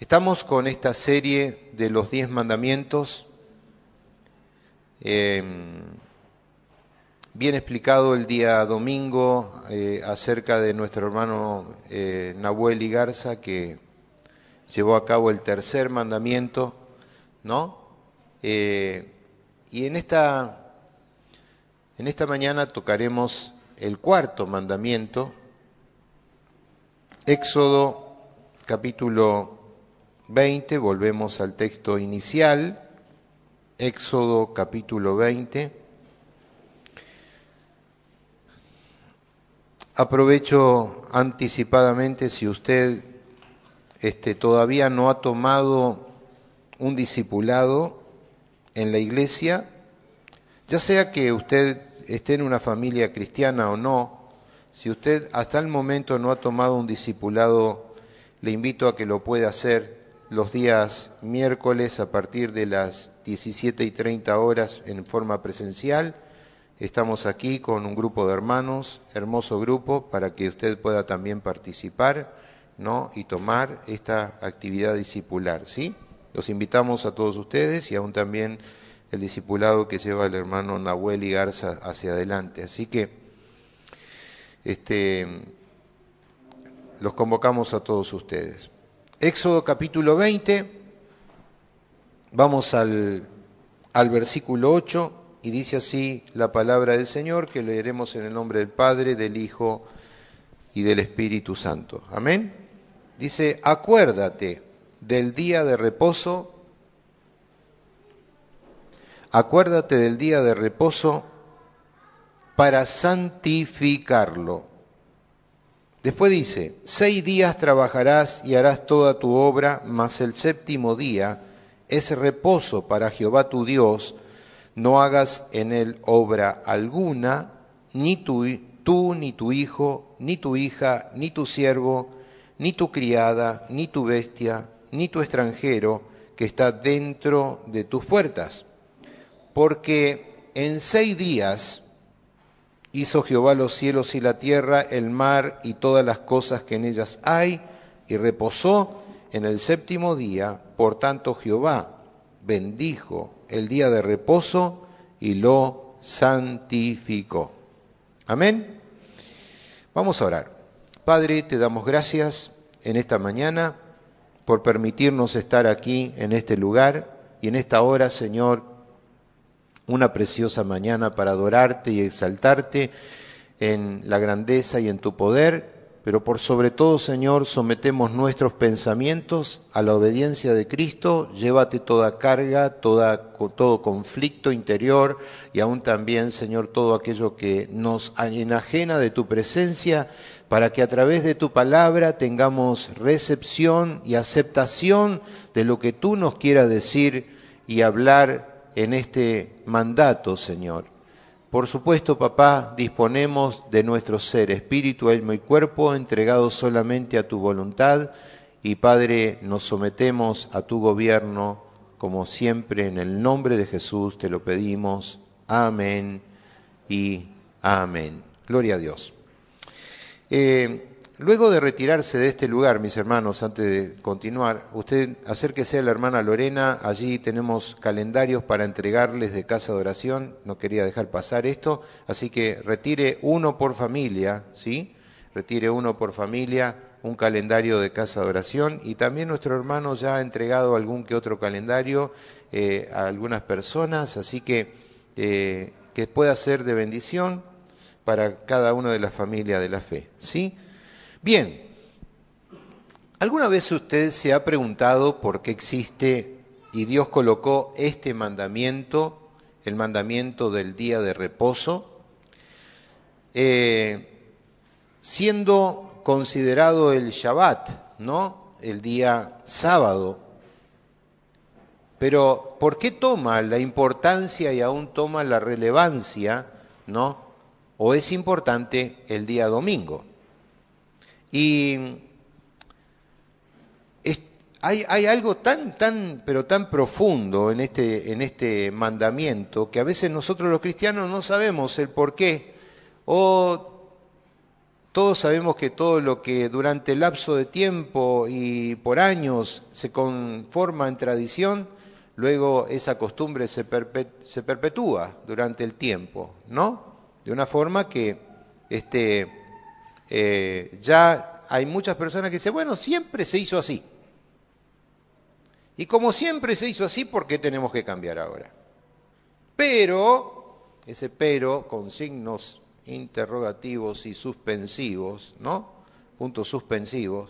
Estamos con esta serie de los 10 mandamientos, bien explicado el día domingo acerca de nuestro hermano Nahuel Igarza, que llevó a cabo el tercer mandamiento, ¿no? Y en esta mañana tocaremos el cuarto mandamiento, Éxodo capítulo 20, volvemos al texto inicial, Éxodo capítulo 20. Aprovecho anticipadamente, si usted todavía no ha tomado un discipulado en la iglesia, ya sea que usted esté en una familia cristiana o no, si usted hasta el momento no ha tomado un discipulado, le invito a que lo pueda hacer los días miércoles a partir de las 17:30 en forma presencial. Estamos aquí con un grupo de hermanos, hermoso grupo, para que usted pueda también participar, ¿no? Y tomar esta actividad discipular, ¿sí? Los invitamos a todos ustedes y aún también el discipulado que lleva el hermano Nahuel Igarza hacia adelante. Así que los convocamos a todos ustedes. Éxodo capítulo 20, vamos al versículo 8, y dice así la palabra del Señor, que leeremos en el nombre del Padre, del Hijo y del Espíritu Santo. Amén. Dice: acuérdate del día de reposo, acuérdate del día de reposo para santificarlo. Después dice: 6 días trabajarás y harás toda tu obra, mas el séptimo día es reposo para Jehová tu Dios. No hagas en él obra alguna, ni tú, ni tu hijo, ni tu hija, ni tu siervo, ni tu criada, ni tu bestia, ni tu extranjero que está dentro de tus puertas. Porque en 6 días hizo Jehová los cielos y la tierra, el mar y todas las cosas que en ellas hay, y reposó en el séptimo día. Por tanto Jehová bendijo el día de reposo y lo santificó. Amén. Vamos a orar. Padre, te damos gracias en esta mañana por permitirnos estar aquí en este lugar y en esta hora, Señor, una preciosa mañana para adorarte y exaltarte en la grandeza y en tu poder, pero por sobre todo, Señor, sometemos nuestros pensamientos a la obediencia de Cristo. Llévate toda carga, todo conflicto interior y aún también, Señor, todo aquello que nos enajena de tu presencia, para que a través de tu palabra tengamos recepción y aceptación de lo que tú nos quieras decir y hablar en este mandato, Señor. Por supuesto, papá, disponemos de nuestro ser, espíritu, alma y cuerpo, entregados solamente a tu voluntad, y Padre, nos sometemos a tu gobierno, como siempre, en el nombre de Jesús te lo pedimos. Amén y amén. Gloria a Dios. Luego de retirarse de este lugar, mis hermanos, antes de continuar, usted acérquese a la hermana Lorena. Allí tenemos calendarios para entregarles de casa de oración. No quería dejar pasar esto, así que retire uno por familia, ¿sí? Retire uno por familia, un calendario de casa de oración. Y también nuestro hermano ya ha entregado algún que otro calendario a algunas personas, así que pueda ser de bendición para cada una de las familias de la fe, ¿sí? Bien, ¿alguna vez usted se ha preguntado por qué existe y Dios colocó este mandamiento, el mandamiento del día de reposo, siendo considerado el Shabbat, ¿no? El día sábado? Pero ¿por qué toma la importancia y aún toma la relevancia, ¿no? ¿O es importante el día domingo? Y hay algo pero tan profundo en este mandamiento, que a veces nosotros los cristianos no sabemos el por qué, o Todos sabemos que todo lo que durante el lapso de tiempo y por años se conforma en tradición, luego esa costumbre se perpetúa durante el tiempo, ¿no? De una forma que ya hay muchas personas que dicen, bueno, siempre se hizo así. Y como siempre se hizo así, ¿por qué tenemos que cambiar ahora? Pero, ese pero con signos interrogativos y suspensivos, ¿no? Puntos suspensivos.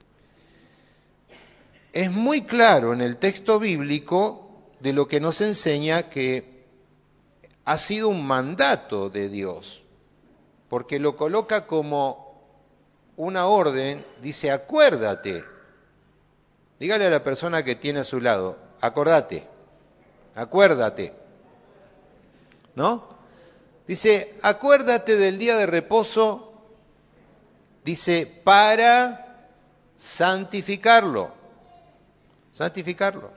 Es muy claro en el texto bíblico de lo que nos enseña que ha sido un mandato de Dios, porque lo coloca como una orden, dice, acuérdate. Dígale a la persona que tiene a su lado, acordate, acuérdate, ¿no? Dice, acuérdate del día de reposo, dice, para santificarlo. Santificarlo.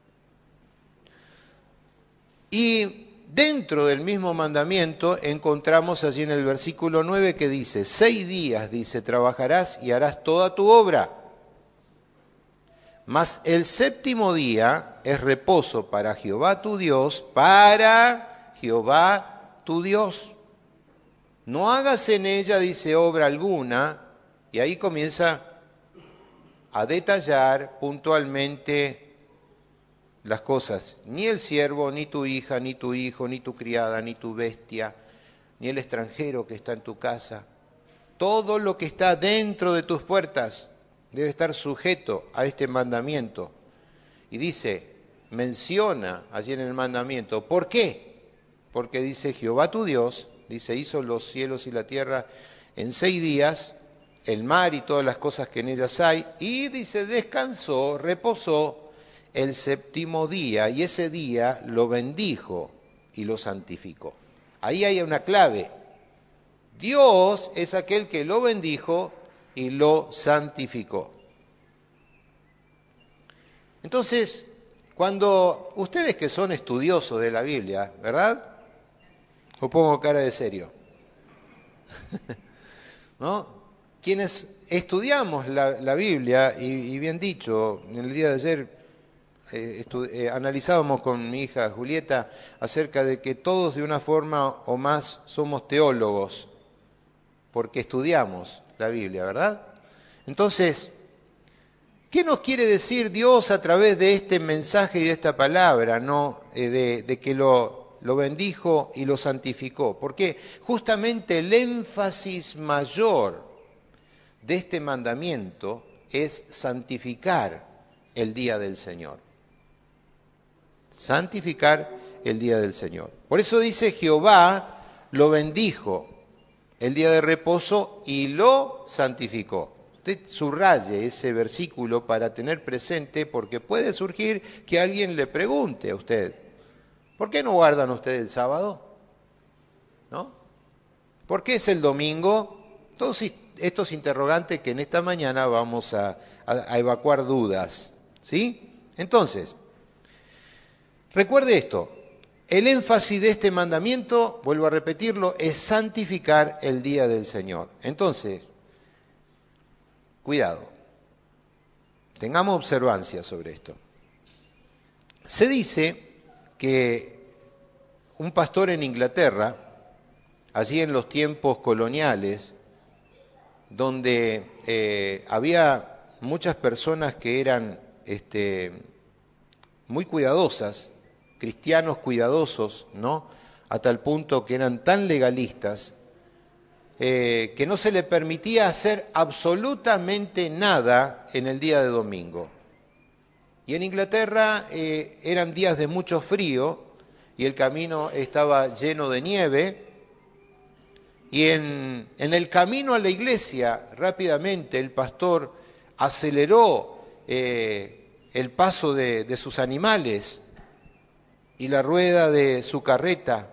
Y dentro del mismo mandamiento encontramos allí en el versículo 9 que dice, 6 días, dice, trabajarás y harás toda tu obra. Mas el séptimo día es reposo para Jehová tu Dios, para Jehová tu Dios. No hagas en ella, dice, obra alguna, y ahí comienza a detallar puntualmente las cosas. Ni el siervo, ni tu hija, ni tu hijo, ni tu criada, ni tu bestia, ni el extranjero que está en tu casa. Todo lo que está dentro de tus puertas debe estar sujeto a este mandamiento. Y dice, menciona allí en el mandamiento, ¿por qué? Porque dice Jehová tu Dios, dice, hizo los cielos y la tierra en 6 días, el mar y todas las cosas que en ellas hay, y dice, descansó, reposó el séptimo día, y ese día lo bendijo y lo santificó. Ahí hay una clave. Dios es aquel que lo bendijo y lo santificó. Entonces, cuando ustedes que son estudiosos de la Biblia, ¿verdad? ¿O pongo cara de serio? ¿No? Quienes estudiamos la Biblia, y bien dicho, en el día de ayer analizábamos con mi hija Julieta acerca de que todos de una forma o más somos teólogos, porque estudiamos la Biblia, ¿verdad? Entonces, ¿qué nos quiere decir Dios a través de este mensaje y de esta palabra, ¿no? De que lo bendijo y lo santificó? Porque justamente el énfasis mayor de este mandamiento es santificar el día del Señor. Santificar el día del Señor. Por eso dice Jehová lo bendijo el día de reposo y lo santificó. Usted subraye ese versículo para tener presente, porque puede surgir que alguien le pregunte a usted, ¿por qué no guardan ustedes el sábado? ¿No? ¿Por qué es el domingo? Todos estos interrogantes que en esta mañana vamos a evacuar dudas, ¿sí? Entonces, recuerde esto, el énfasis de este mandamiento, vuelvo a repetirlo, es santificar el día del Señor. Entonces, cuidado, tengamos observancia sobre esto. Se dice que un pastor en Inglaterra, allí en los tiempos coloniales, donde había muchas personas que eran muy cuidadosas, cristianos cuidadosos, ¿no? A tal punto que eran tan legalistas, que no se le permitía hacer absolutamente nada en el día de domingo. Y en Inglaterra eran días de mucho frío y el camino estaba lleno de nieve. Y en el camino a la iglesia, rápidamente el pastor aceleró el paso de sus animales y la rueda de su carreta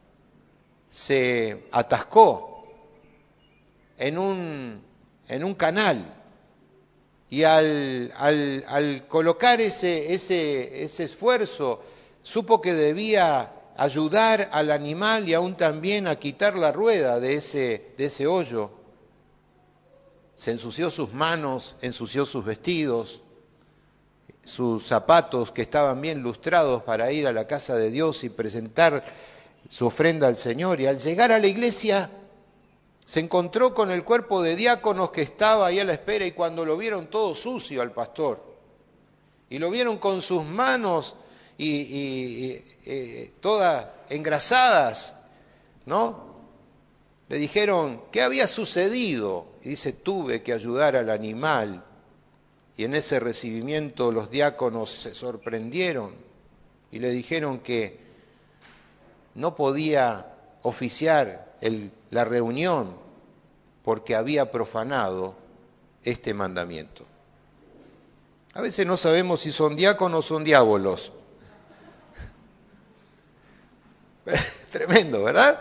se atascó en un canal. Y al colocar ese esfuerzo, supo que debía ayudar al animal y aún también a quitar la rueda de ese hoyo. se ensució sus manos, ensució sus vestidos, sus zapatos que estaban bien lustrados para ir a la casa de Dios y presentar su ofrenda al Señor. Y al llegar a la iglesia se encontró con el cuerpo de diáconos que estaba ahí a la espera, y cuando lo vieron todo sucio al pastor, y lo vieron con sus manos todas engrasadas, ¿no? Le dijeron, ¿qué había sucedido? Y dice, tuve que ayudar al animal. Y en ese recibimiento los diáconos se sorprendieron y le dijeron que no podía oficiar la reunión porque había profanado este mandamiento. A veces no sabemos si son diáconos o son diábolos. Tremendo, ¿verdad?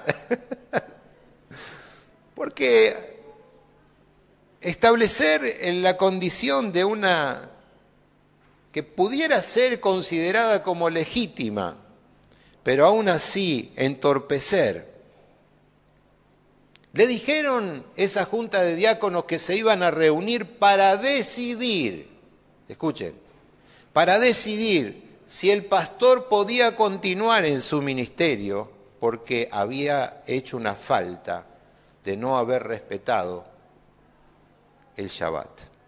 Porque establecer en la condición de una que pudiera ser considerada como legítima, pero aún así entorpecer. Le dijeron esa junta de diáconos que se iban a reunir para decidir, escuchen, para decidir si el pastor podía continuar en su ministerio porque había hecho una falta de no haber respetado el Shabbat.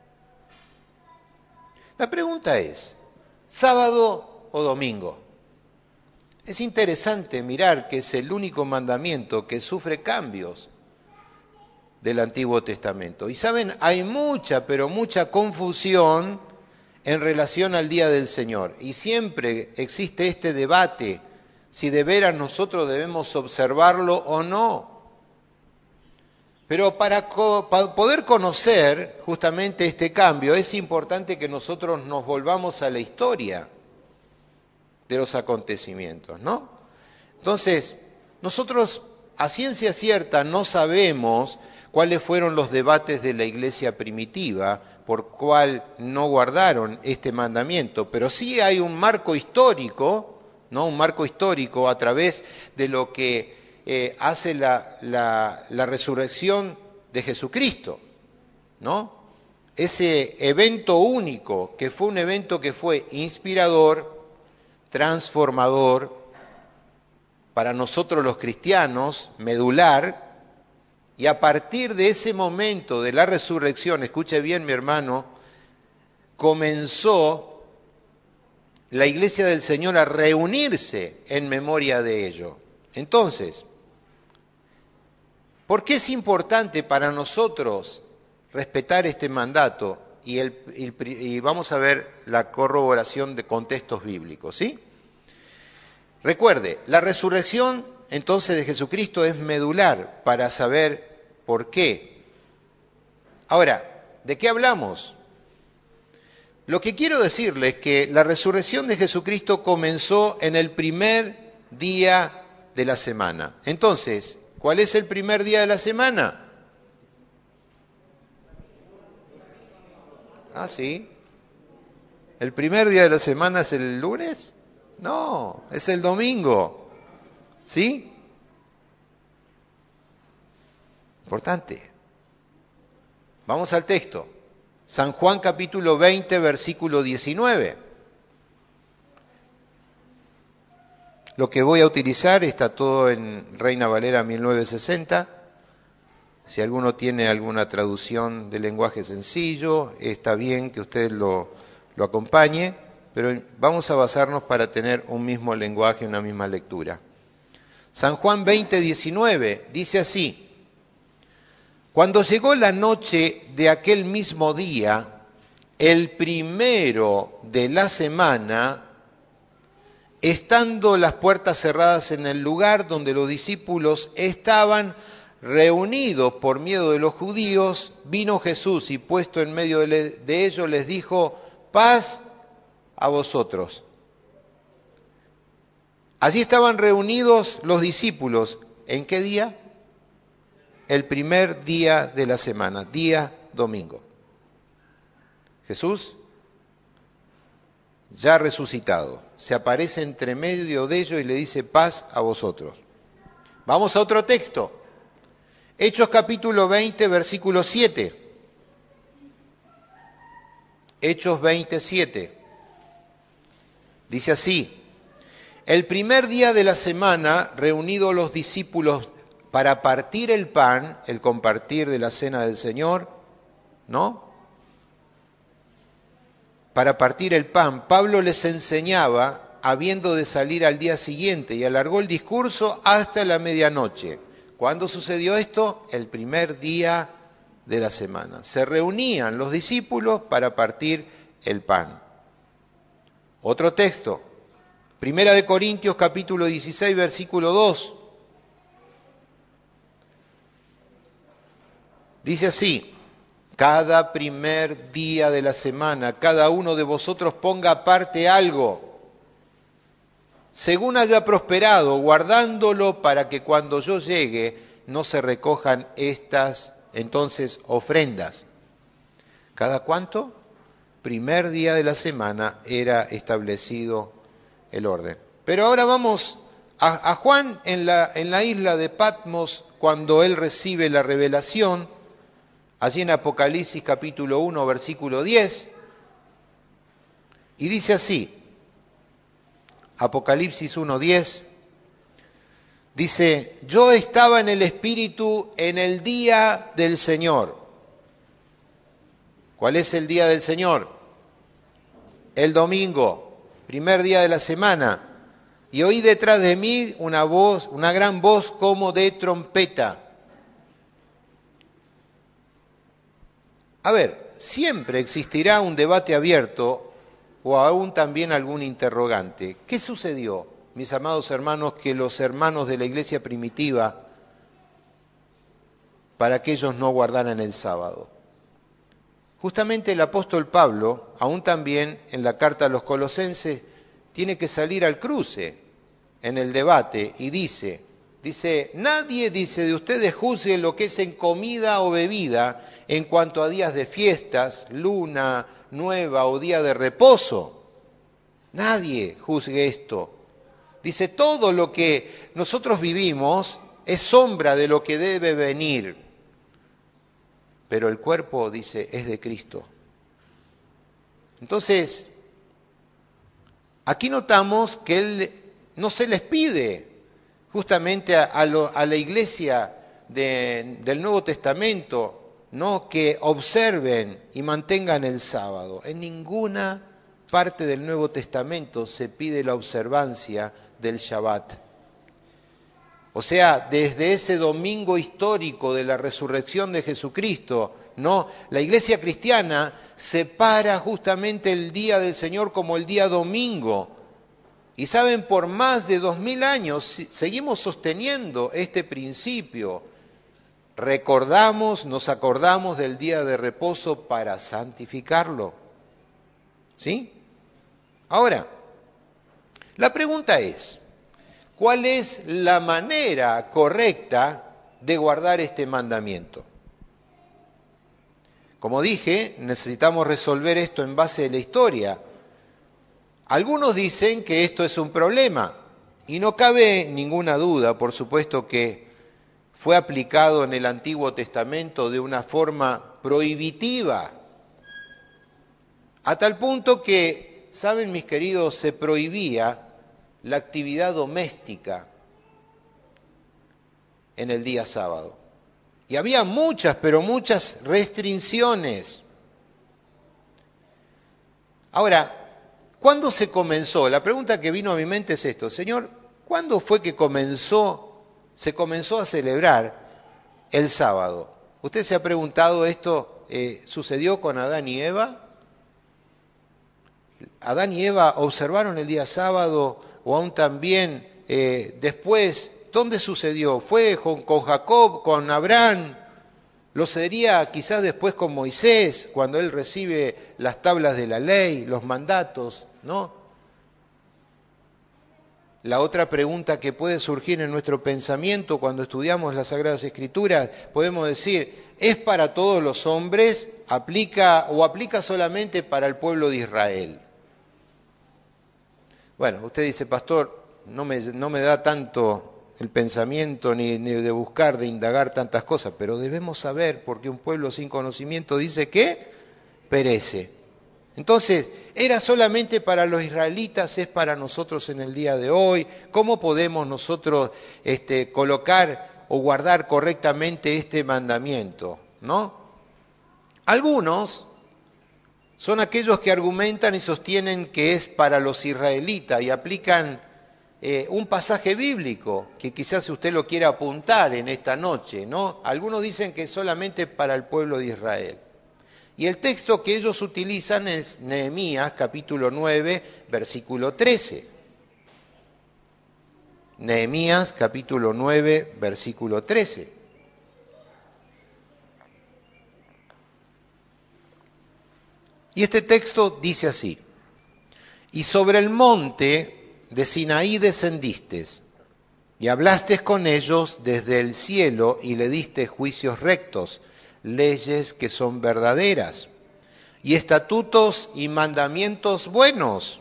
La pregunta es, ¿sábado o domingo? Es interesante mirar que es el único mandamiento que sufre cambios del Antiguo Testamento. Y saben, hay mucha, pero mucha confusión en relación al Día del Señor. Y siempre existe este debate, si de veras nosotros debemos observarlo o no. Pero para poder conocer justamente este cambio, es importante que nosotros nos volvamos a la historia de los acontecimientos, ¿no? Entonces, nosotros a ciencia cierta no sabemos cuáles fueron los debates de la iglesia primitiva por cual no guardaron este mandamiento, pero sí hay un marco histórico, ¿no? Un marco histórico a través de lo que hace la resurrección de Jesucristo, ¿no? Ese evento único, que fue un evento que fue inspirador, transformador, para nosotros los cristianos, medular, y a partir de ese momento de la resurrección, escuche bien mi hermano, comenzó la iglesia del Señor a reunirse en memoria de ello. Entonces, ¿por qué es importante para nosotros respetar este mandato? Y vamos a ver la corroboración de contextos bíblicos, ¿sí? Recuerde, la resurrección entonces de Jesucristo es medular para saber por qué. Ahora, ¿de qué hablamos? Lo que quiero decirles es que la resurrección de Jesucristo comenzó en el primer día de la semana. Entonces, ¿cuál es el primer día de la semana? Ah, sí. ¿El primer día de la semana es el lunes? No, es el domingo. ¿Sí? Importante. Vamos al texto. San Juan capítulo 20, versículo 19. Lo que voy a utilizar está todo en Reina Valera 1960. Si alguno tiene alguna traducción de lenguaje sencillo, está bien que usted lo acompañe, pero vamos a basarnos para tener un mismo lenguaje, una misma lectura. San Juan 20, 19 dice así: cuando llegó la noche de aquel mismo día, el primero de la semana, estando las puertas cerradas en el lugar donde los discípulos estaban reunidos por miedo de los judíos, vino Jesús y puesto en medio de ellos les dijo: paz a vosotros. Allí estaban reunidos los discípulos. ¿En qué día? El primer día de la semana, día domingo. Jesús, ya resucitado, se aparece entre medio de ellos y le dice: paz a vosotros. Vamos a otro texto. Hechos capítulo 20, versículo 7. Hechos 27. Dice así: el primer día de la semana, reunidos los discípulos para partir el pan, el compartir de la cena del Señor, ¿no? Para partir el pan, Pablo les enseñaba, habiendo de salir al día siguiente, y alargó el discurso hasta la medianoche. ¿Cuándo sucedió esto? El primer día de la semana. Se reunían los discípulos para partir el pan. Otro texto, Primera de Corintios capítulo 16, versículo 2. Dice así: cada primer día de la semana, cada uno de vosotros ponga aparte algo, según haya prosperado, guardándolo para que cuando yo llegue no se recojan estas entonces ofrendas. ¿Cada cuánto? Primer día de la semana era establecido el orden. Pero ahora vamos a Juan en la isla de Patmos, cuando él recibe la revelación, allí en Apocalipsis capítulo 1, versículo 10, y dice así, Apocalipsis 1, 10, dice: yo estaba en el Espíritu en el día del Señor. ¿Cuál es el día del Señor? El domingo, primer día de la semana. Y oí detrás de mí una voz, una gran voz como de trompeta. A ver, siempre existirá un debate abierto o aún también algún interrogante. ¿Qué sucedió, mis amados hermanos, que los hermanos de la iglesia primitiva, para que ellos no guardaran el sábado? Justamente el apóstol Pablo, aún también en la carta a los Colosenses, tiene que salir al cruce en el debate y dice, nadie, dice, de ustedes juzgue lo que es en comida o bebida en cuanto a días de fiestas, luna nueva o día de reposo. Nadie juzgue esto. Dice, todo lo que nosotros vivimos es sombra de lo que debe venir. Pero el cuerpo, dice, es de Cristo. Entonces, aquí notamos que él no se les pide justamente a la iglesia del Nuevo Testamento, no que observen y mantengan el sábado. En ninguna parte del Nuevo Testamento se pide la observancia del Shabbat. O sea, desde ese domingo histórico de la resurrección de Jesucristo, no, la iglesia cristiana separa justamente el día del Señor como el día domingo. Y saben, por más de 2000 años seguimos sosteniendo este principio. Recordamos, nos acordamos del día de reposo para santificarlo. ¿Sí? Ahora, la pregunta es, ¿cuál es la manera correcta de guardar este mandamiento? Como dije, necesitamos resolver esto en base de la historia. Algunos dicen que esto es un problema, y no cabe ninguna duda, por supuesto, que fue aplicado en el Antiguo Testamento de una forma prohibitiva, a tal punto que, ¿saben, mis queridos?, se prohibía la actividad doméstica en el día sábado. Y había muchas, pero muchas restricciones. Ahora, ¿cuándo se comenzó? La pregunta que vino a mi mente es esto: Señor, ¿cuándo fue que se comenzó a celebrar el sábado? ¿Usted se ha preguntado esto? ¿Sucedió con Adán y Eva? ¿Adán y Eva observaron el día sábado o aún también después? ¿Dónde sucedió? ¿Fue con Jacob, con Abraham? ¿Lo sería quizás después con Moisés, cuando él recibe las tablas de la ley, los mandatos, ¿no? La otra pregunta que puede surgir en nuestro pensamiento cuando estudiamos las Sagradas Escrituras, podemos decir, ¿es para todos los hombres? ¿Aplica solamente para el pueblo de Israel? Bueno, usted dice, pastor, no me da tanto el pensamiento ni de buscar, de indagar tantas cosas, pero debemos saber, porque un pueblo sin conocimiento dice que perece. Entonces, ¿era solamente para los israelitas? ¿Es para nosotros en el día de hoy? ¿Cómo podemos nosotros colocar o guardar correctamente este mandamiento? ¿No? Algunos son aquellos que argumentan y sostienen que es para los israelitas y aplican un pasaje bíblico que quizás usted lo quiera apuntar en esta noche, ¿no? Algunos dicen que es solamente para el pueblo de Israel. Y el texto que ellos utilizan es Nehemías capítulo 9, versículo 13. Nehemías capítulo 9, versículo 13. Y este texto dice así: y sobre el monte de Sinaí descendiste, y hablaste con ellos desde el cielo, y le diste juicios rectos, leyes que son verdaderas, y estatutos y mandamientos buenos.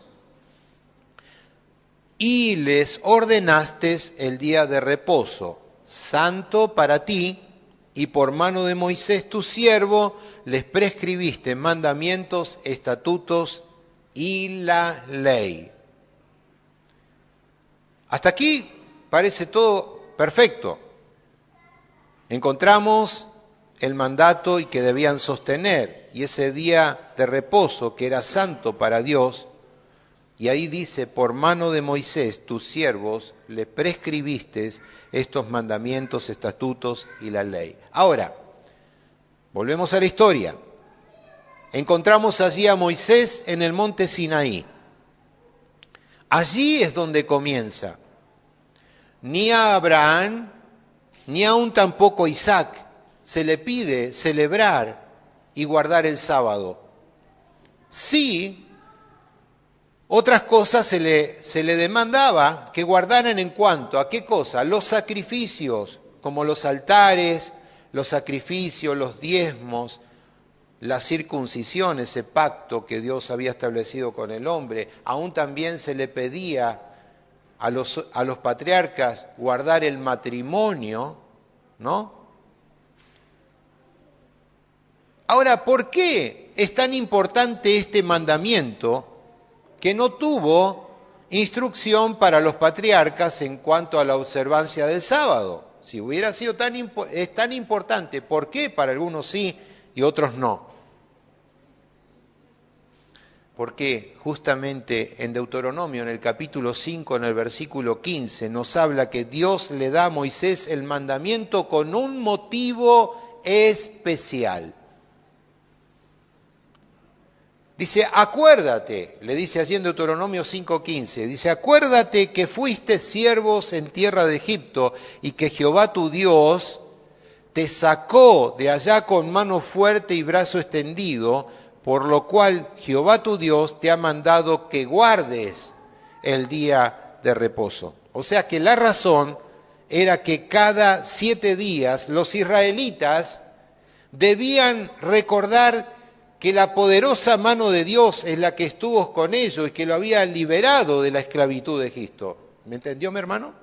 Y les ordenaste el día de reposo, santo para ti, y por mano de Moisés tu siervo les prescribiste mandamientos, estatutos y la ley. Hasta aquí parece todo perfecto. Encontramos el mandato y que debían sostener, y ese día de reposo que era santo para Dios, y ahí dice, por mano de Moisés, tus siervos, le prescribiste estos mandamientos, estatutos y la ley. Ahora, volvemos a la historia. Encontramos allí a Moisés en el monte Sinaí. Allí es donde comienza. Ni a Abraham, ni aún tampoco a Isaac, se le pide celebrar y guardar el sábado. Sí, otras cosas se le demandaba que guardaran en cuanto a qué cosa, los sacrificios, como los altares, los sacrificios, los diezmos, la circuncisión, ese pacto que Dios había establecido con el hombre. Aún también se le pedía a los patriarcas guardar el matrimonio, ¿no? Ahora, ¿por qué es tan importante este mandamiento que no tuvo instrucción para los patriarcas en cuanto a la observancia del sábado? Si hubiera sido es tan importante, ¿por qué para algunos sí y otros no? Porque justamente en Deuteronomio, en el capítulo 5, en el versículo 15, nos habla que Dios le da a Moisés el mandamiento con un motivo especial. Dice, acuérdate, le dice allí en Deuteronomio 5:15, dice, acuérdate que fuiste siervos en tierra de Egipto y que Jehová tu Dios te sacó de allá con mano fuerte y brazo extendido, por lo cual Jehová tu Dios te ha mandado que guardes el día de reposo. O sea que la razón era que cada 7 días los israelitas debían recordar que la poderosa mano de Dios es la que estuvo con ellos y que lo había liberado de la esclavitud de Egipto. ¿Me entendió, mi hermano?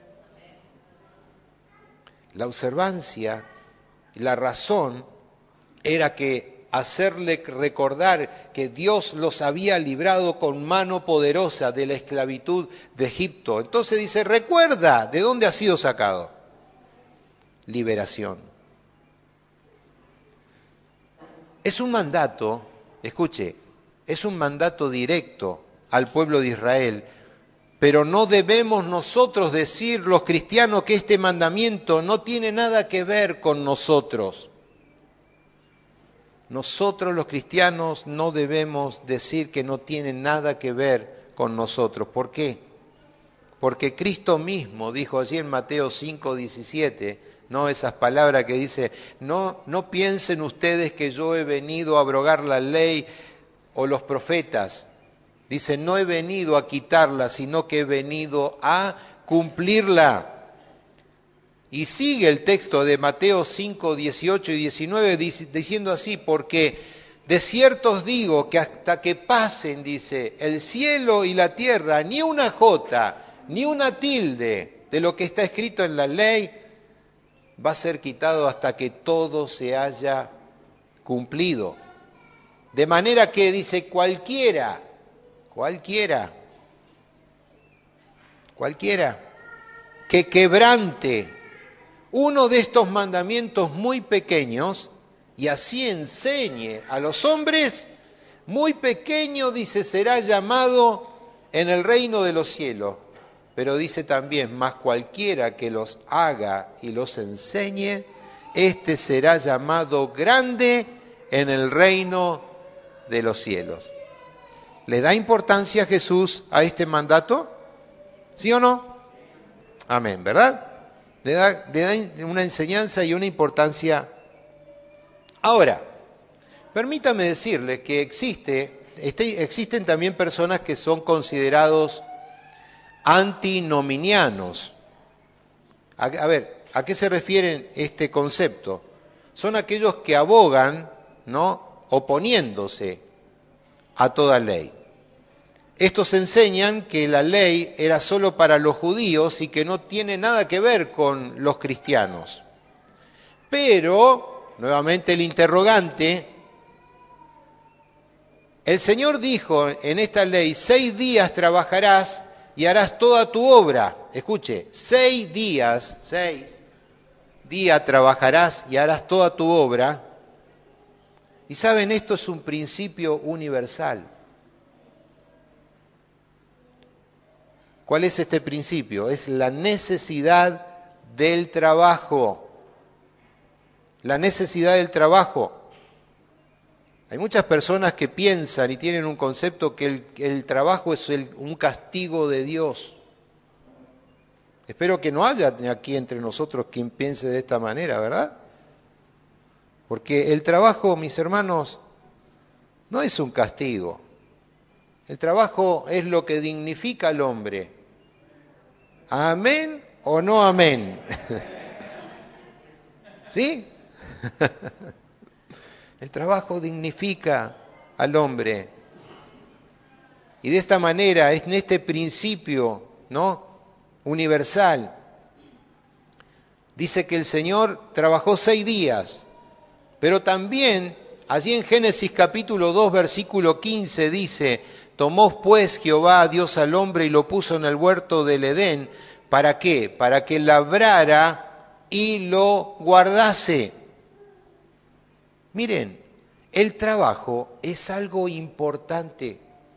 La observancia, la razón era que hacerle recordar que Dios los había librado con mano poderosa de la esclavitud de Egipto. Entonces dice, recuerda de dónde has sido sacado. Liberación. Es un mandato, escuche, es un mandato directo al pueblo de Israel, pero no debemos nosotros decir, los cristianos, que este mandamiento no tiene nada que ver con nosotros. Nosotros los cristianos no debemos decir que no tiene nada que ver con nosotros. ¿Por qué? Porque Cristo mismo dijo allí en Mateo 5:17, no esas palabras que dice, no piensen ustedes que yo he venido a abrogar la ley o los profetas. Dice, no he venido a quitarla, sino que he venido a cumplirla. Y sigue el texto de Mateo 5, 18 y 19 diciendo así, porque de cierto os digo que hasta que pasen, dice, el cielo y la tierra, ni una jota, ni una tilde de lo que está escrito en la ley va a ser quitado hasta que todo se haya cumplido. De manera que dice cualquiera, que quebrante uno de estos mandamientos muy pequeños y así enseñe a los hombres, muy pequeño, dice, será llamado en el reino de los cielos. Pero dice también, más cualquiera que los haga y los enseñe, este será llamado grande en el reino de los cielos. ¿Le da importancia Jesús a este mandato? ¿Sí o no? Amén, ¿verdad? Le da una enseñanza y una importancia. Ahora, permítame decirle que existen también personas que son considerados antinominianos. A ver, ¿a qué se refiere este concepto? Son aquellos que abogan, ¿no?, oponiéndose a toda ley. Estos enseñan que la ley era solo para los judíos y que no tiene nada que ver con los cristianos. Pero, nuevamente el interrogante, el Señor dijo en esta ley, 6 días trabajarás y harás toda tu obra. Escuche, 6 días trabajarás y harás toda tu obra. Y saben, esto es un principio universal. ¿Cuál es este principio? Es la necesidad del trabajo. La necesidad del trabajo. Hay muchas personas que piensan y tienen un concepto que el trabajo es un castigo de Dios. Espero que no haya aquí entre nosotros quien piense de esta manera, ¿verdad? Porque el trabajo, mis hermanos, no es un castigo. El trabajo es lo que dignifica al hombre. ¿Amén o no amén? ¿Sí? El trabajo dignifica al hombre. Y de esta manera, en este principio, ¿no?, universal, dice que el Señor trabajó 6 días, pero también allí en Génesis capítulo 2, versículo 15 dice, tomó pues Jehová Dios al hombre y lo puso en el huerto del Edén. ¿Para qué? Para que labrara y lo guardase. Miren, el trabajo es algo importante.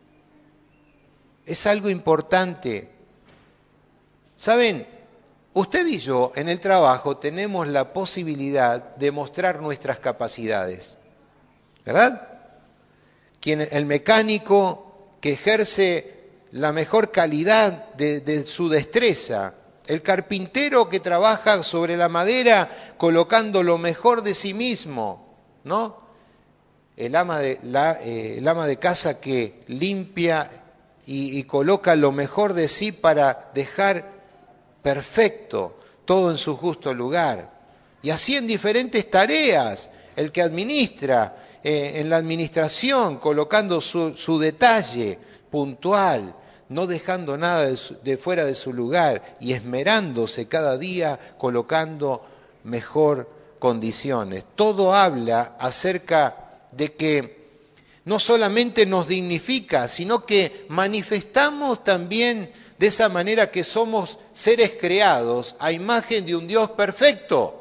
Es algo importante. ¿Saben? Usted y yo en el trabajo tenemos la posibilidad de mostrar nuestras capacidades. ¿Verdad? El mecánico que ejerce la mejor calidad de su destreza, el carpintero que trabaja sobre la madera colocando lo mejor de sí mismo, ¿no? El ama de casa que limpia y coloca lo mejor de sí para dejar perfecto todo en su justo lugar. Y así en diferentes tareas, el que administra en la administración colocando su detalle puntual, no dejando nada de fuera de su lugar y esmerándose cada día colocando mejor condiciones. Todo habla acerca de que no solamente nos dignifica, sino que manifestamos también de esa manera que somos seres creados a imagen de un Dios perfecto.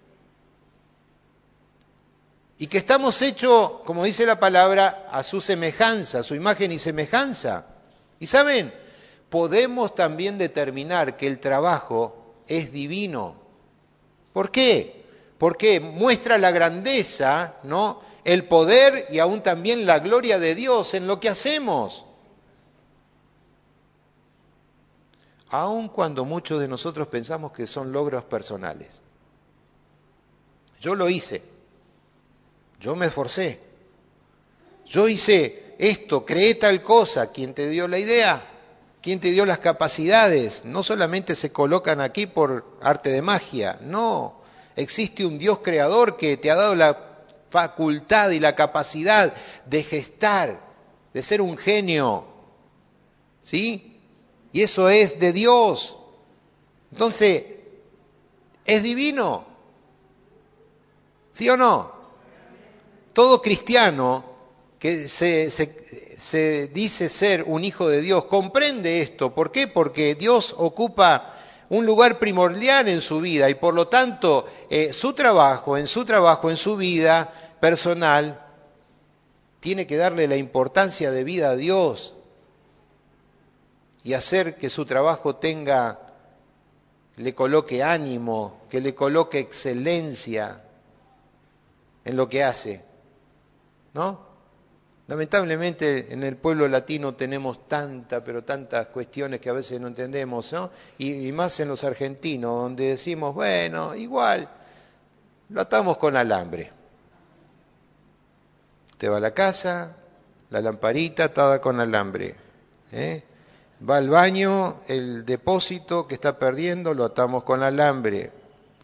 Y que estamos hechos, como dice la palabra, a su semejanza, a su imagen y semejanza. Y saben, podemos también determinar que el trabajo es divino. ¿Por qué? Porque muestra la grandeza, ¿no?, el poder y aún también la gloria de Dios en lo que hacemos. Aun cuando muchos de nosotros pensamos que son logros personales. Yo lo hice. Yo me esforcé. Yo hice esto, creé tal cosa. ¿Quién te dio la idea? ¿Quién te dio las capacidades? No solamente se colocan aquí por arte de magia. No, existe un Dios creador que te ha dado la facultad y la capacidad de gestar, de ser un genio. ¿Sí? Y eso es de Dios. Entonces, ¿es divino? ¿Sí o no? Todo cristiano que se dice ser un hijo de Dios, comprende esto. ¿Por qué? Porque Dios ocupa un lugar primordial en su vida y por lo tanto en su trabajo, en su vida personal, tiene que darle la importancia de vida a Dios y hacer que su trabajo le coloque ánimo, que le coloque excelencia en lo que hace, ¿no? Lamentablemente en el pueblo latino tenemos pero tantas cuestiones que a veces no entendemos, ¿no? Y más en los argentinos, donde decimos, bueno, igual, lo atamos con alambre. Te va a la casa, la lamparita atada con alambre, Va al baño, el depósito que está perdiendo lo atamos con alambre,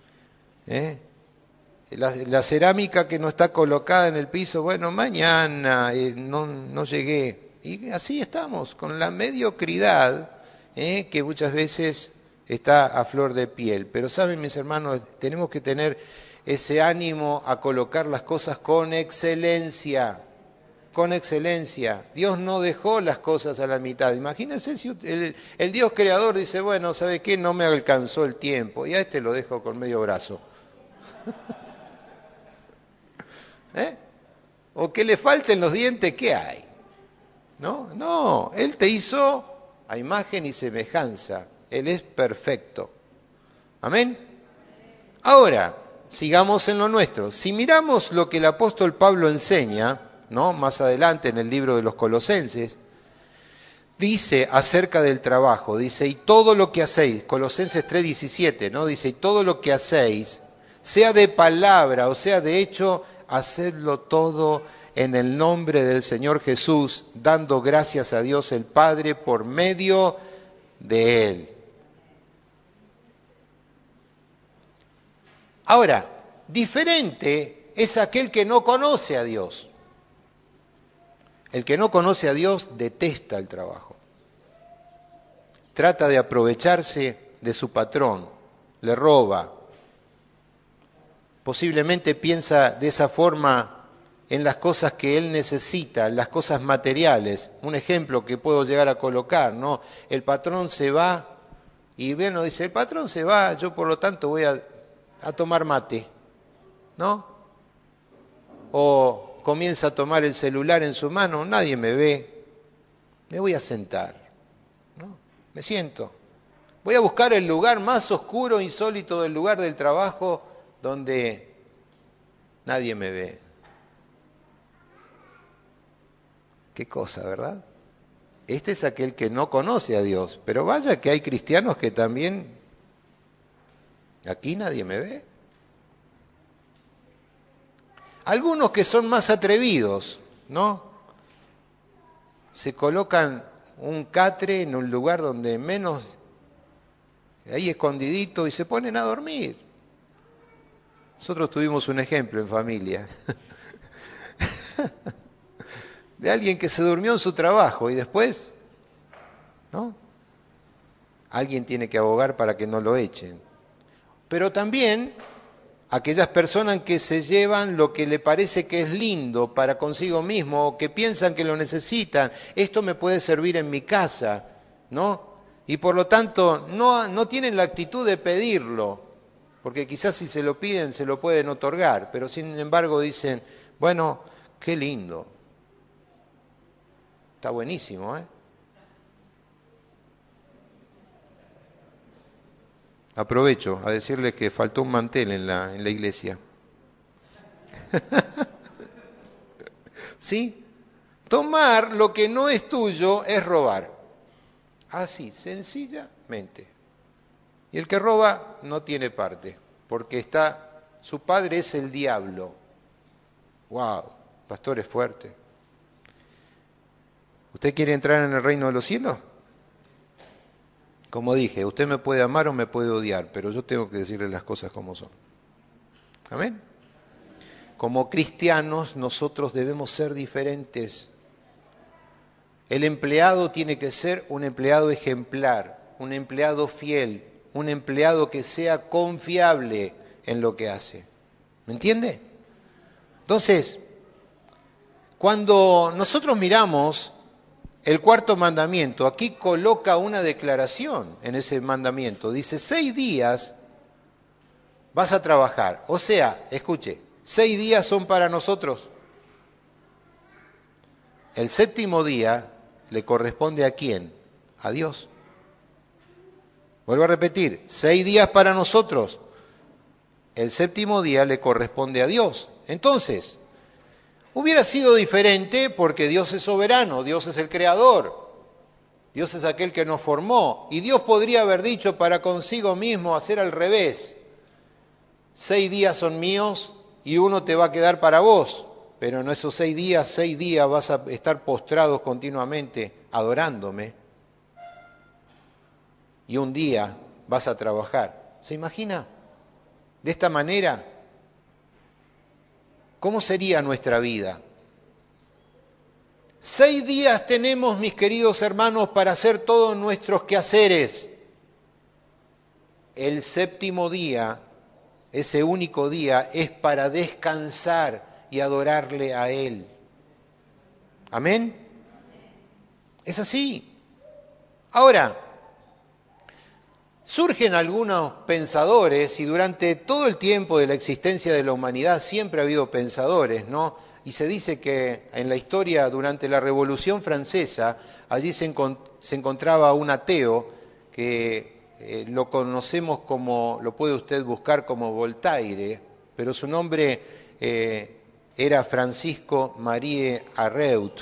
La cerámica que no está colocada en el piso, bueno, mañana no llegué. Y así estamos, con la mediocridad que muchas veces está a flor de piel. Pero saben, mis hermanos, tenemos que tener ese ánimo a colocar las cosas con excelencia. Con excelencia. Dios no dejó las cosas a la mitad. Imagínense si el Dios creador dice, bueno, ¿sabe qué? No me alcanzó el tiempo y a este lo dejo con medio brazo. O que le falten los dientes, ¿qué hay? No, Él te hizo a imagen y semejanza. Él es perfecto. Amén. Ahora, sigamos en lo nuestro. Si miramos lo que el apóstol Pablo enseña, ¿no? Más adelante en el libro de los Colosenses, dice acerca del trabajo, dice, y todo lo que hacéis, Colosenses 3:17, ¿no? Dice, y todo lo que hacéis, sea de palabra o sea de hecho, hacedlo todo en el nombre del Señor Jesús, dando gracias a Dios el Padre por medio de Él. Ahora, diferente es aquel que no conoce a Dios. El que no conoce a Dios detesta el trabajo. Trata de aprovecharse de su patrón, le roba. Posiblemente piensa de esa forma en las cosas que él necesita, en las cosas materiales. Un ejemplo que puedo llegar a colocar, ¿no? El patrón se va y bueno, dice, el patrón se va, yo por lo tanto voy a tomar mate, ¿no? O comienza a tomar el celular en su mano, nadie me ve, me voy a sentar, ¿no? Me siento. Voy a buscar el lugar más oscuro, insólito del lugar del trabajo donde nadie me ve. Qué cosa, ¿verdad? Este es aquel que no conoce a Dios, pero vaya que hay cristianos que también, aquí nadie me ve. Algunos que son más atrevidos, ¿no? Se colocan un catre en un lugar donde menos, ahí escondidito, y se ponen a dormir. Nosotros tuvimos un ejemplo en familia de alguien que se durmió en su trabajo y después, ¿no? Alguien tiene que abogar para que no lo echen. Pero también aquellas personas que se llevan lo que le parece que es lindo para consigo mismo o que piensan que lo necesitan. Esto me puede servir en mi casa, ¿no? Y por lo tanto no tienen la actitud de pedirlo, porque quizás si se lo piden se lo pueden otorgar, pero sin embargo dicen, bueno, qué lindo. Está buenísimo, ¿eh? Aprovecho a decirles que faltó un mantel en la iglesia. ¿Sí? Tomar lo que no es tuyo es robar. Así, sencillamente. Y el que roba no tiene parte, porque su padre es el diablo. ¡Wow! Pastor, es fuerte. ¿Usted quiere entrar en el reino de los cielos? Como dije, usted me puede amar o me puede odiar, pero yo tengo que decirle las cosas como son. ¿Amén? Como cristianos nosotros debemos ser diferentes. El empleado tiene que ser un empleado ejemplar, un empleado fiel, un empleado que sea confiable en lo que hace. ¿Me entiende? Entonces, Cuando nosotros miramos el cuarto mandamiento, aquí coloca una declaración en ese mandamiento. Dice, 6 días vas a trabajar. O sea, escuche, 6 días son para nosotros. El séptimo día le corresponde ¿a quién? A Dios. Vuelvo a repetir, 6 días para nosotros. El séptimo día le corresponde a Dios. Entonces, hubiera sido diferente porque Dios es soberano, Dios es el creador, Dios es aquel que nos formó. Y Dios podría haber dicho para consigo mismo hacer al revés. 6 días son míos y uno te va a quedar para vos. Pero en esos 6 días vas a estar postrados continuamente adorándome. Y un día vas a trabajar. ¿Se imagina? De esta manera, ¿cómo sería nuestra vida? 6 días tenemos, mis queridos hermanos, para hacer todos nuestros quehaceres. El séptimo día, ese único día, es para descansar y adorarle a Él. ¿Amén? Es así. Ahora, surgen algunos pensadores, y durante todo el tiempo de la existencia de la humanidad siempre ha habido pensadores, ¿no? Y se dice que en la historia, durante la Revolución Francesa, allí se encontraba un ateo que lo conocemos como, lo puede usted buscar como Voltaire, pero su nombre era Francisco Marie Areut.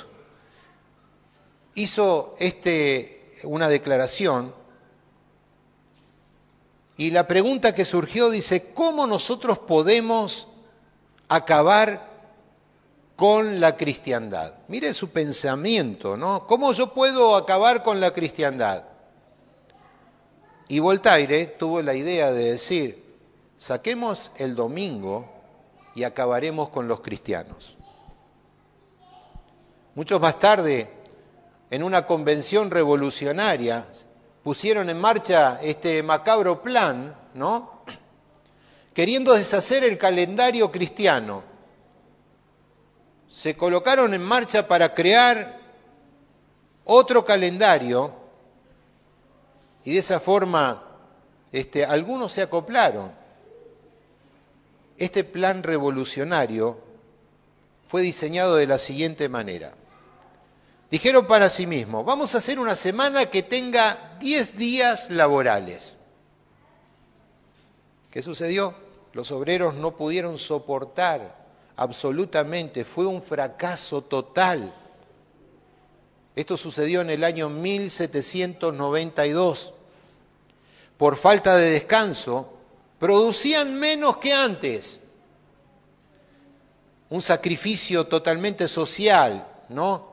Hizo una declaración, y la pregunta que surgió dice, ¿cómo nosotros podemos acabar con la cristiandad? Mire su pensamiento, ¿no? ¿Cómo yo puedo acabar con la cristiandad? Y Voltaire tuvo la idea de decir, saquemos el domingo y acabaremos con los cristianos. Muchos más tarde, en una convención revolucionaria, pusieron en marcha este macabro plan, ¿no? Queriendo deshacer el calendario cristiano. Se colocaron en marcha para crear otro calendario y de esa forma algunos se acoplaron. Este plan revolucionario fue diseñado de la siguiente manera. Dijeron para sí mismos, vamos a hacer una semana que tenga 10 días laborales. ¿Qué sucedió? Los obreros no pudieron soportar absolutamente, fue un fracaso total. Esto sucedió en el año 1792. Por falta de descanso, producían menos que antes. Un sacrificio totalmente social, ¿no?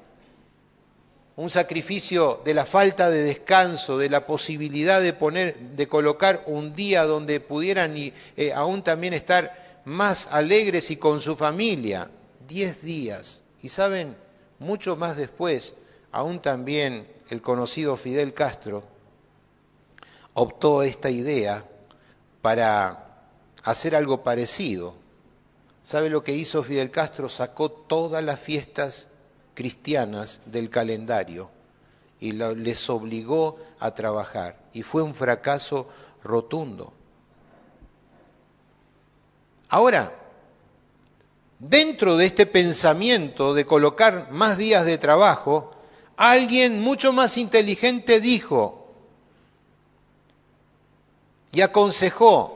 Un sacrificio de la falta de descanso, de la posibilidad de colocar un día donde pudieran aún también estar más alegres y con su familia. 10 días. Y saben, mucho más después, aún también el conocido Fidel Castro optó esta idea para hacer algo parecido. ¿Sabe lo que hizo Fidel Castro? Sacó todas las fiestas cristianas del calendario y les obligó a trabajar. Y fue un fracaso rotundo. Ahora, dentro de este pensamiento de colocar más días de trabajo, alguien mucho más inteligente dijo y aconsejó,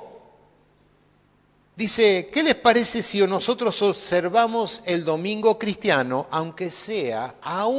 dice, ¿qué les parece si nosotros observamos el domingo cristiano, aunque sea,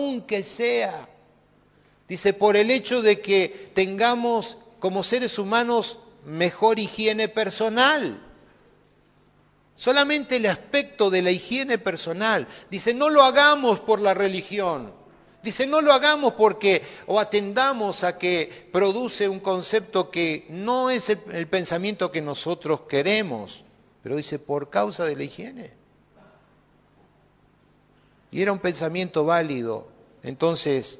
dice, por el hecho de que tengamos como seres humanos mejor higiene personal? Solamente el aspecto de la higiene personal. Dice, no lo hagamos por la religión. Dice, no lo hagamos porque o atendamos a que produce un concepto que no es el pensamiento que nosotros queremos. Pero dice, por causa de la higiene. Y era un pensamiento válido. Entonces,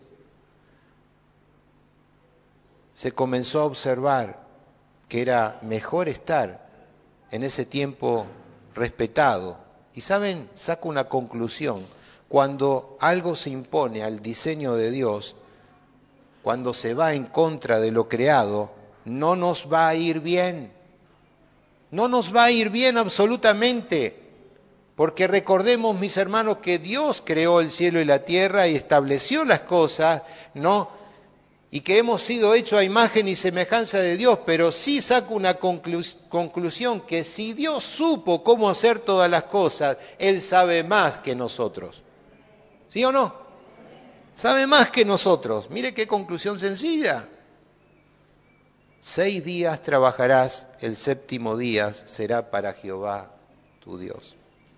se comenzó a observar que era mejor estar en ese tiempo respetado. Y saben, saco una conclusión. Cuando algo se impone al diseño de Dios, cuando se va en contra de lo creado, no nos va a ir bien. No nos va a ir bien absolutamente. Porque recordemos, mis hermanos, que Dios creó el cielo y la tierra y estableció las cosas, ¿no? Y que hemos sido hechos a imagen y semejanza de Dios, pero sí saco una conclusión, que si Dios supo cómo hacer todas las cosas, Él sabe más que nosotros. ¿Sí o no? Sabe más que nosotros. Mire qué conclusión sencilla. 6 días trabajarás, el 7º día será para Jehová tu Dios.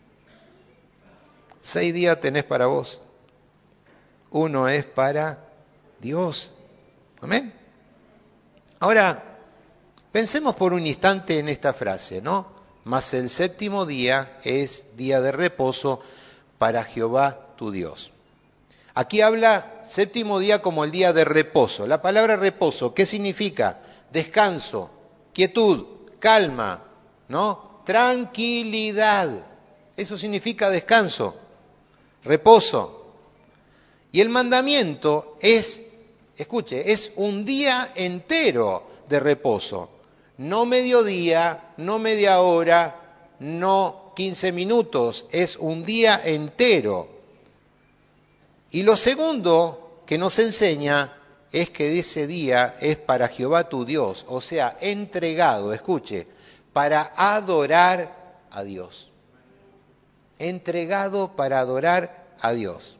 6 días tenés para vos. 1 es para Dios. Amén. Ahora, pensemos por un instante en esta frase, ¿no? Mas el 7º día es día de reposo para Jehová tu Dios. Aquí habla 7º día como el día de reposo. La palabra reposo, ¿qué significa? Descanso, quietud, calma, ¿no? Tranquilidad. Eso significa descanso, reposo. Y el mandamiento es, escuche, es un día entero de reposo. No mediodía, no media hora, no 15 minutos, es un día entero. Y lo segundo que nos enseña es que ese día es para Jehová tu Dios, o sea, entregado, escuche, para adorar a Dios. Entregado para adorar a Dios.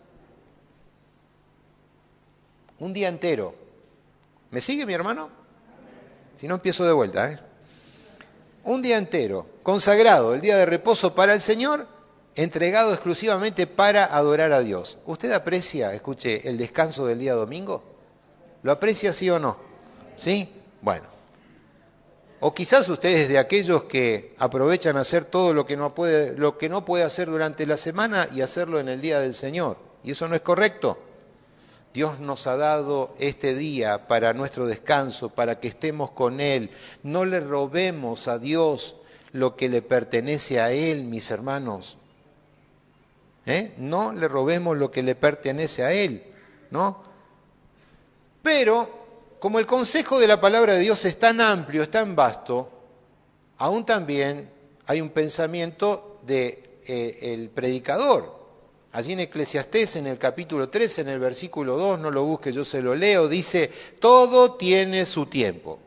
Un día entero. ¿Me sigue mi hermano? Si no, empiezo de vuelta, ¿eh? Un día entero, consagrado, el día de reposo para el Señor, entregado exclusivamente para adorar a Dios. ¿Usted aprecia, escuche, el descanso del día domingo? ¿Lo aprecia sí o no? ¿Sí? Bueno. O quizás usted es de aquellos que aprovechan a hacer todo lo que no puede hacer durante la semana y hacerlo en el día del Señor. Y eso no es correcto. Dios nos ha dado este día para nuestro descanso, para que estemos con Él. No le robemos a Dios lo que le pertenece a Él, mis hermanos. No le robemos lo que le pertenece a Él, ¿no? Pero, como el consejo de la palabra de Dios es tan amplio, es tan vasto, aún también hay un pensamiento del predicador. Allí en Eclesiastés, en el capítulo 13, en el versículo 2, no lo busque, yo se lo leo, dice, todo tiene su tiempo.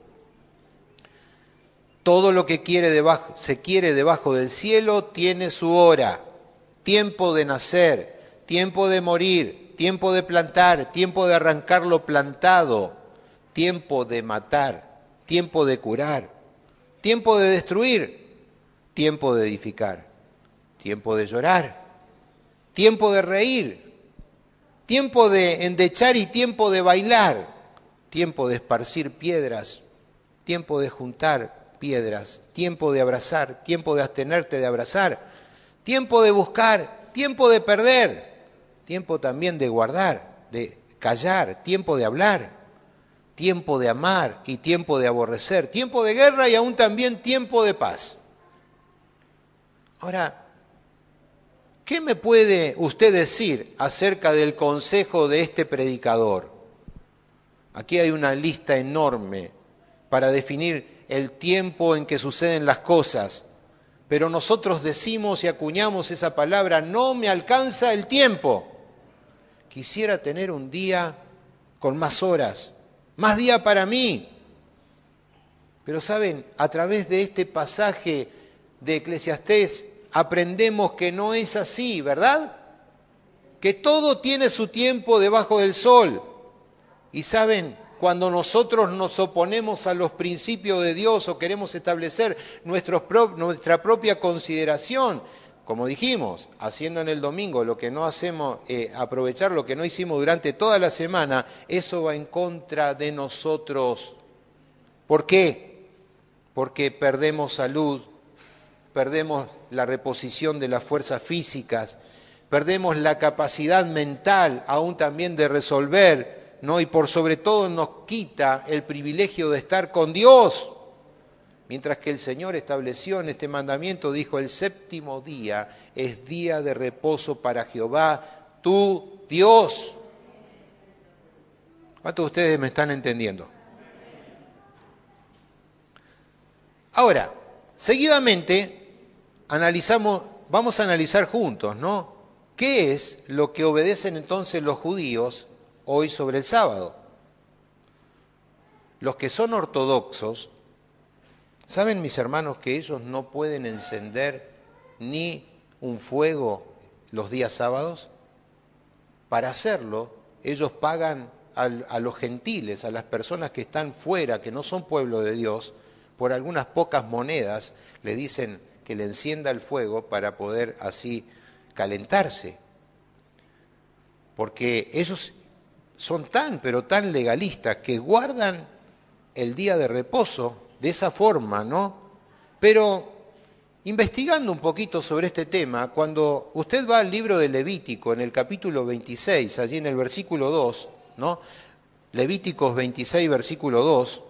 Todo lo que se quiere debajo del cielo tiene su hora. Tiempo de nacer, tiempo de morir, tiempo de plantar, tiempo de arrancar lo plantado, tiempo de matar, tiempo de curar, tiempo de destruir, tiempo de edificar, tiempo de llorar, tiempo de reír, tiempo de endechar y tiempo de bailar, tiempo de esparcir piedras, tiempo de juntar piedras, tiempo de abrazar, tiempo de abstenerte de abrazar, tiempo de buscar, tiempo de perder, tiempo también de guardar, de callar, tiempo de hablar, tiempo de amar y tiempo de aborrecer, tiempo de guerra y aún también tiempo de paz. Ahora, ¿qué me puede usted decir acerca del consejo de este predicador? Aquí hay una lista enorme para definir el tiempo en que suceden las cosas, pero nosotros decimos y acuñamos esa palabra, no me alcanza el tiempo. Quisiera tener un día con más horas, más día para mí. Pero saben, a través de este pasaje de Eclesiastés aprendemos que no es así, ¿verdad? Que todo tiene su tiempo debajo del sol. Y saben, cuando nosotros nos oponemos a los principios de Dios o queremos establecer nuestra propia consideración, como dijimos, haciendo en el domingo lo que no hacemos, aprovechar lo que no hicimos durante toda la semana, eso va en contra de nosotros. ¿Por qué? Porque perdemos salud, perdemos la reposición de las fuerzas físicas, perdemos la capacidad mental aún también de resolver, ¿no? Y por sobre todo nos quita el privilegio de estar con Dios. Mientras que el Señor estableció en este mandamiento, dijo, el 7º día es día de reposo para Jehová tu Dios. ¿Cuántos de ustedes me están entendiendo? Ahora, seguidamente vamos a analizar juntos, ¿no? ¿Qué es lo que obedecen entonces los judíos hoy sobre el sábado? Los que son ortodoxos, ¿saben mis hermanos que ellos no pueden encender ni un fuego los días sábados? Para hacerlo, ellos pagan a los gentiles, a las personas que están fuera, que no son pueblo de Dios, por algunas pocas monedas, le dicen que le encienda el fuego para poder así calentarse. Porque ellos son pero tan legalistas que guardan el día de reposo de esa forma, ¿no? Pero investigando un poquito sobre este tema, cuando usted va al libro de Levítico, en el capítulo 26, allí en el versículo 2, ¿no? Levíticos 26, versículo 2,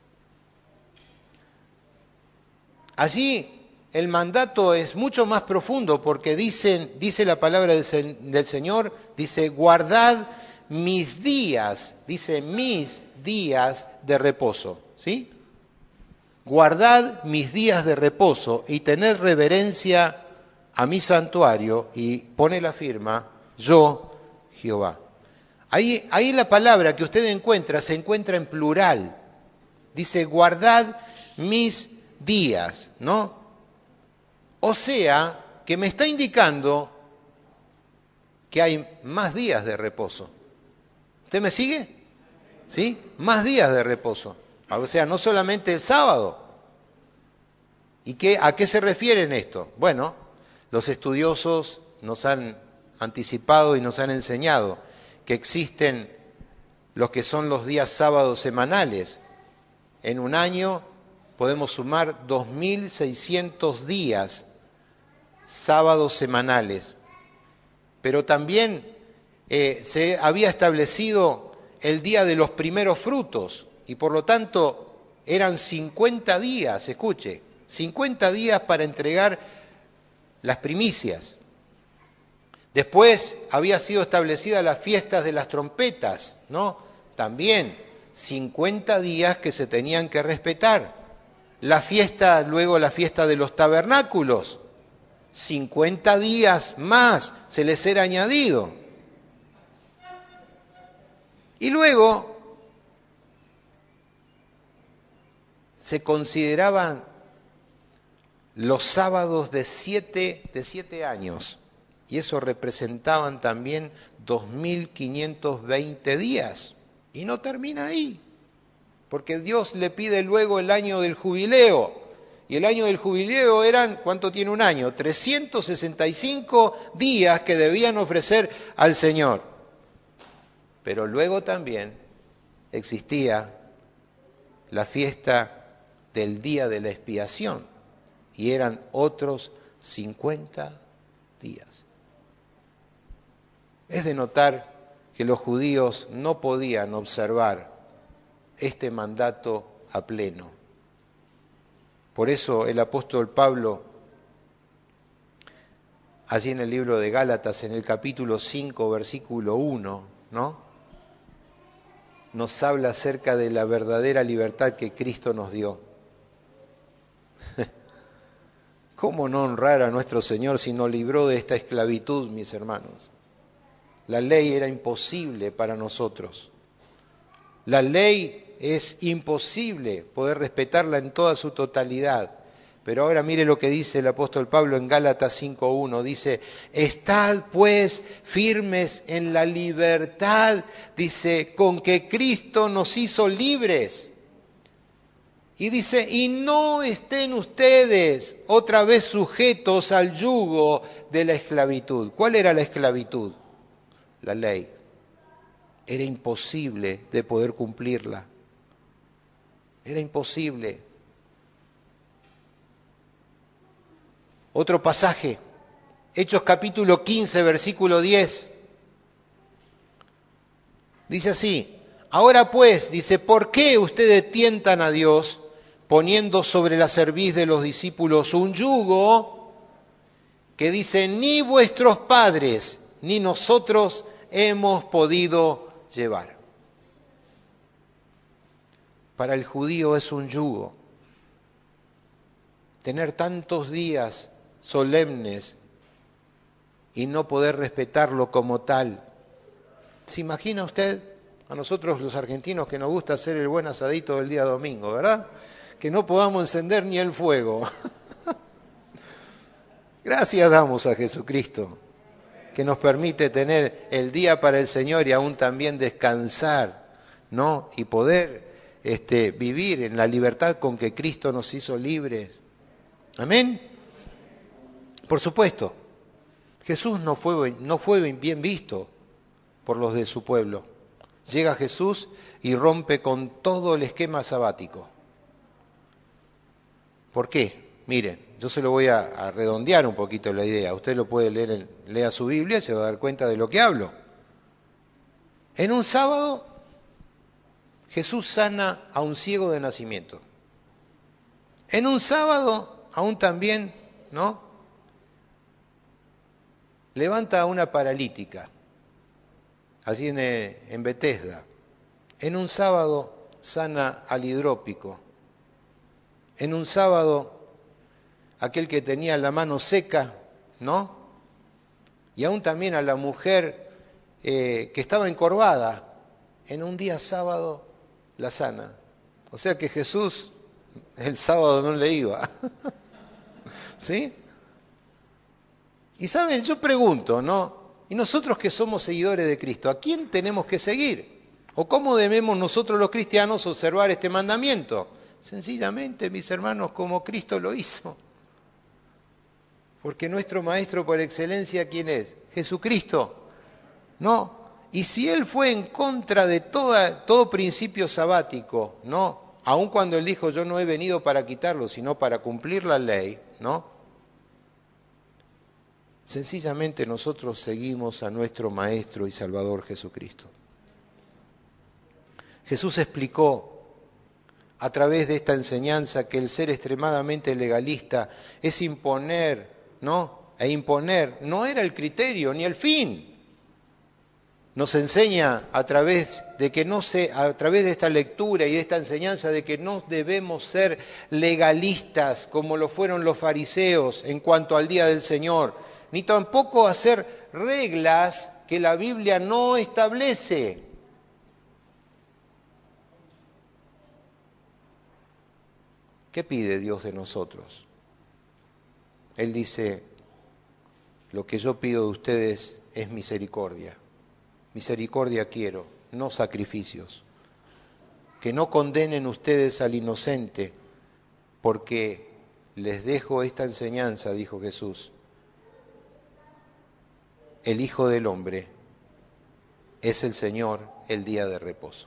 allí el mandato es mucho más profundo porque dice la palabra del Señor, dice, guardad mis días, dice mis días de reposo, ¿sí? Guardad mis días de reposo y tened reverencia a mi santuario, y pone la firma, yo, Jehová. Ahí la palabra que usted encuentra se encuentra en plural. Dice, guardad mis días, ¿no? O sea, que me está indicando que hay más días de reposo. ¿Usted me sigue? ¿Sí? Más días de reposo. O sea, no solamente el sábado. ¿Y a qué se refiere en esto? Bueno, los estudiosos nos han anticipado y nos han enseñado que existen los que son los días sábados semanales. En un año podemos sumar 2.600 días sábados semanales. Pero también se había establecido el día de los primeros frutos y por lo tanto eran 50 días, escuche, 50 días para entregar las primicias. Después había sido establecida las fiestas de las trompetas, ¿no? También 50 días que se tenían que respetar. Luego la fiesta de los tabernáculos, 50 días más se les era añadido. Y luego se consideraban los sábados de 7 años, y eso representaban también 2.520 días. Y no termina ahí, porque Dios le pide luego el año del jubileo. Y el año del jubileo ¿cuánto tiene un año? 365 días que debían ofrecer al Señor. Pero luego también existía la fiesta del día de la expiación, y eran otros 50 días. Es de notar que los judíos no podían observar este mandato a pleno. Por eso el apóstol Pablo, allí en el libro de Gálatas, en el capítulo 5, versículo 1, ¿no?, nos habla acerca de la verdadera libertad que Cristo nos dio. ¿Cómo no honrar a nuestro Señor si nos libró de esta esclavitud, mis hermanos? La ley era imposible para nosotros. La ley es imposible poder respetarla en toda su totalidad. Pero ahora mire lo que dice el apóstol Pablo en Gálatas 5.1. Dice, estad pues firmes en la libertad, dice, con que Cristo nos hizo libres. Y dice, y no estén ustedes otra vez sujetos al yugo de la esclavitud. ¿Cuál era la esclavitud? La ley. Era imposible de poder cumplirla. Era imposible. Otro pasaje, Hechos capítulo 15, versículo 10. Dice así, ahora pues, dice, ¿por qué ustedes tientan a Dios poniendo sobre la cerviz de los discípulos un yugo que dice, ni vuestros padres, ni nosotros hemos podido llevar. Para el judío es un yugo. Tener tantos días solemnes y no poder respetarlo como tal. ¿Se imagina usted? A nosotros los argentinos que nos gusta hacer el buen asadito del día domingo, ¿verdad? Que no podamos encender ni el fuego. Gracias damos a Jesucristo, que nos permite tener el día para el Señor y aún también descansar, ¿no? Y poder vivir en la libertad con que Cristo nos hizo libres. Amén. Por supuesto, Jesús no fue bien visto por los de su pueblo. Llega Jesús y rompe con todo el esquema sabático. ¿Por qué? Miren, yo se lo voy a redondear un poquito la idea. Usted lo puede leer, lea su Biblia y se va a dar cuenta de lo que hablo. En un sábado, Jesús sana a un ciego de nacimiento. En un sábado, aún también, ¿no? Levanta a una paralítica, allí en Betesda. En un sábado sana al hidrópico. En un sábado, aquel que tenía la mano seca, ¿no? Y aún también a la mujer que estaba encorvada, en un día sábado la sana. O sea que Jesús el sábado no le iba. ¿Sí? Y saben, yo pregunto, ¿no? Y nosotros que somos seguidores de Cristo, ¿a quién tenemos que seguir? ¿O cómo debemos nosotros los cristianos observar este mandamiento? Sencillamente, mis hermanos, como Cristo lo hizo. Porque nuestro maestro por excelencia, ¿quién es? Jesucristo. ¿No? Y si Él fue en contra de todo principio sabático, ¿no? Aun cuando Él dijo, yo no he venido para quitarlo, sino para cumplir la ley, ¿no? Sencillamente nosotros seguimos a nuestro Maestro y Salvador Jesucristo. Jesús explicó a través de esta enseñanza que el ser extremadamente legalista es imponer, ¿no? E imponer no era el criterio ni el fin. Nos enseña a través de esta lectura y de esta enseñanza de que no debemos ser legalistas como lo fueron los fariseos en cuanto al día del Señor, ni tampoco hacer reglas que la Biblia no establece. ¿Qué pide Dios de nosotros? Él dice, lo que yo pido de ustedes es misericordia. Misericordia quiero, no sacrificios. Que no condenen ustedes al inocente, porque les dejo esta enseñanza, dijo Jesús. El Hijo del Hombre es el Señor el día de reposo.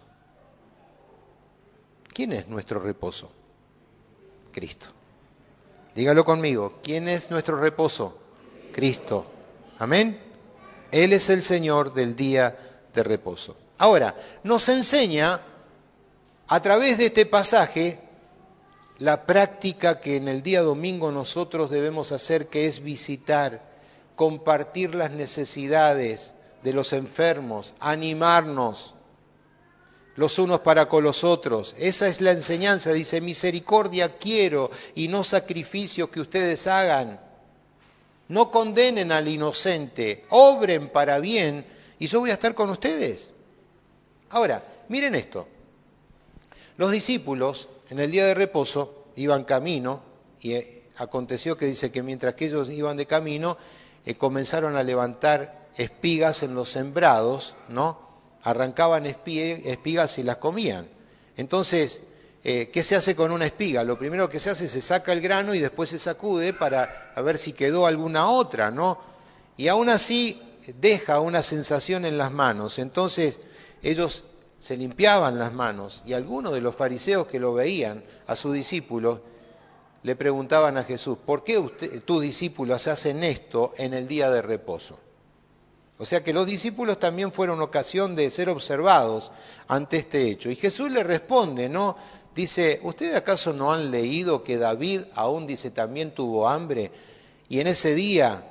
¿Quién es nuestro reposo? Cristo. Dígalo conmigo, ¿quién es nuestro reposo? Cristo. Amén. Él es el Señor del día de reposo. Ahora, nos enseña a través de este pasaje la práctica que en el día domingo nosotros debemos hacer, que es visitar, compartir las necesidades de los enfermos, animarnos los unos para con los otros. Esa es la enseñanza, dice, misericordia quiero y no sacrificios que ustedes hagan. No condenen al inocente, obren para bien y yo voy a estar con ustedes. Ahora, miren esto. Los discípulos en el día de reposo iban camino y aconteció que dice que mientras que ellos iban de camino comenzaron a levantar espigas en los sembrados, ¿no? Arrancaban espigas y las comían. Entonces, ¿qué se hace con una espiga? Lo primero que se hace es se saca el grano y después se sacude para ver si quedó alguna otra, ¿no? Y aún así deja una sensación en las manos. Entonces ellos se limpiaban las manos y algunos de los fariseos que lo veían a sus discípulos le preguntaban a Jesús, ¿por qué tus discípulos hacen esto en el día de reposo? O sea que los discípulos también fueron ocasión de ser observados ante este hecho. Y Jesús le responde, ¿no? Dice, ¿ustedes acaso no han leído que David aún, dice, también tuvo hambre? Y en ese día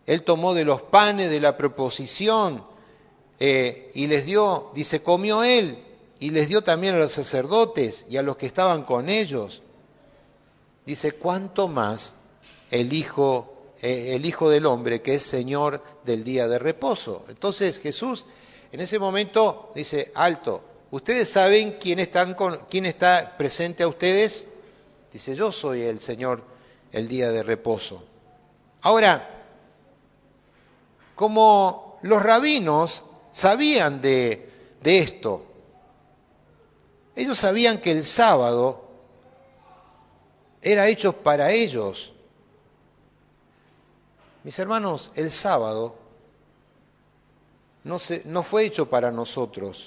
Él tomó de los panes de la proposición y les dio, dice, comió Él y les dio también a los sacerdotes y a los que estaban con ellos. Dice, ¿cuánto más el Hijo del Hombre, que es Señor del día de reposo? Entonces Jesús en ese momento dice, alto, ¿ustedes saben quién está presente a ustedes? Dice, yo soy el Señor el día de reposo. Ahora, como los rabinos sabían de esto, ellos sabían que el sábado era hecho para ellos. Mis hermanos, el sábado no fue hecho para nosotros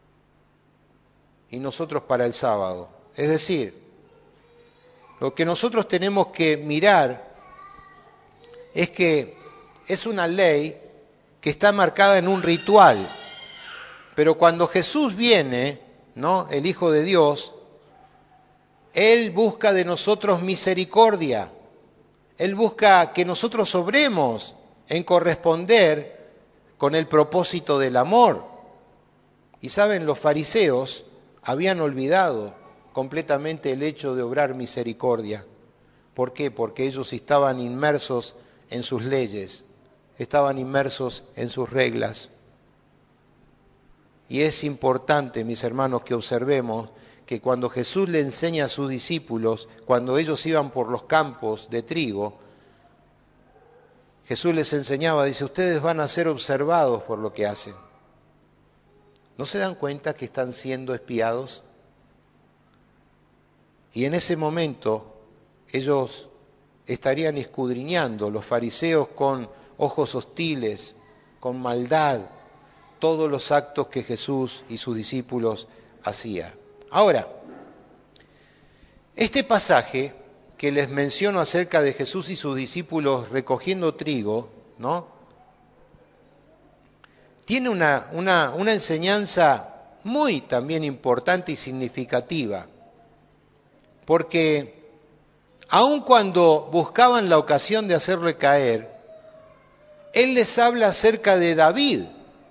y nosotros para el sábado. Es decir, lo que nosotros tenemos que mirar es que es una ley que está marcada en un ritual, pero cuando Jesús viene, ¿no?, el Hijo de Dios, Él busca de nosotros misericordia. Él busca que nosotros obremos en corresponder con el propósito del amor. Y saben, los fariseos habían olvidado completamente el hecho de obrar misericordia. ¿Por qué? Porque ellos estaban inmersos en sus leyes, estaban inmersos en sus reglas. Y es importante, mis hermanos, que observemos que cuando Jesús le enseña a sus discípulos, cuando ellos iban por los campos de trigo, Jesús les enseñaba, dice, ustedes van a ser observados por lo que hacen. ¿No se dan cuenta que están siendo espiados? Y en ese momento ellos estarían escudriñando, los fariseos con ojos hostiles, con maldad, todos los actos que Jesús y sus discípulos hacían. Ahora, este pasaje que les menciono acerca de Jesús y sus discípulos recogiendo trigo, ¿no?, tiene una enseñanza muy también importante y significativa, porque aun cuando buscaban la ocasión de hacerle caer, Él les habla acerca de David.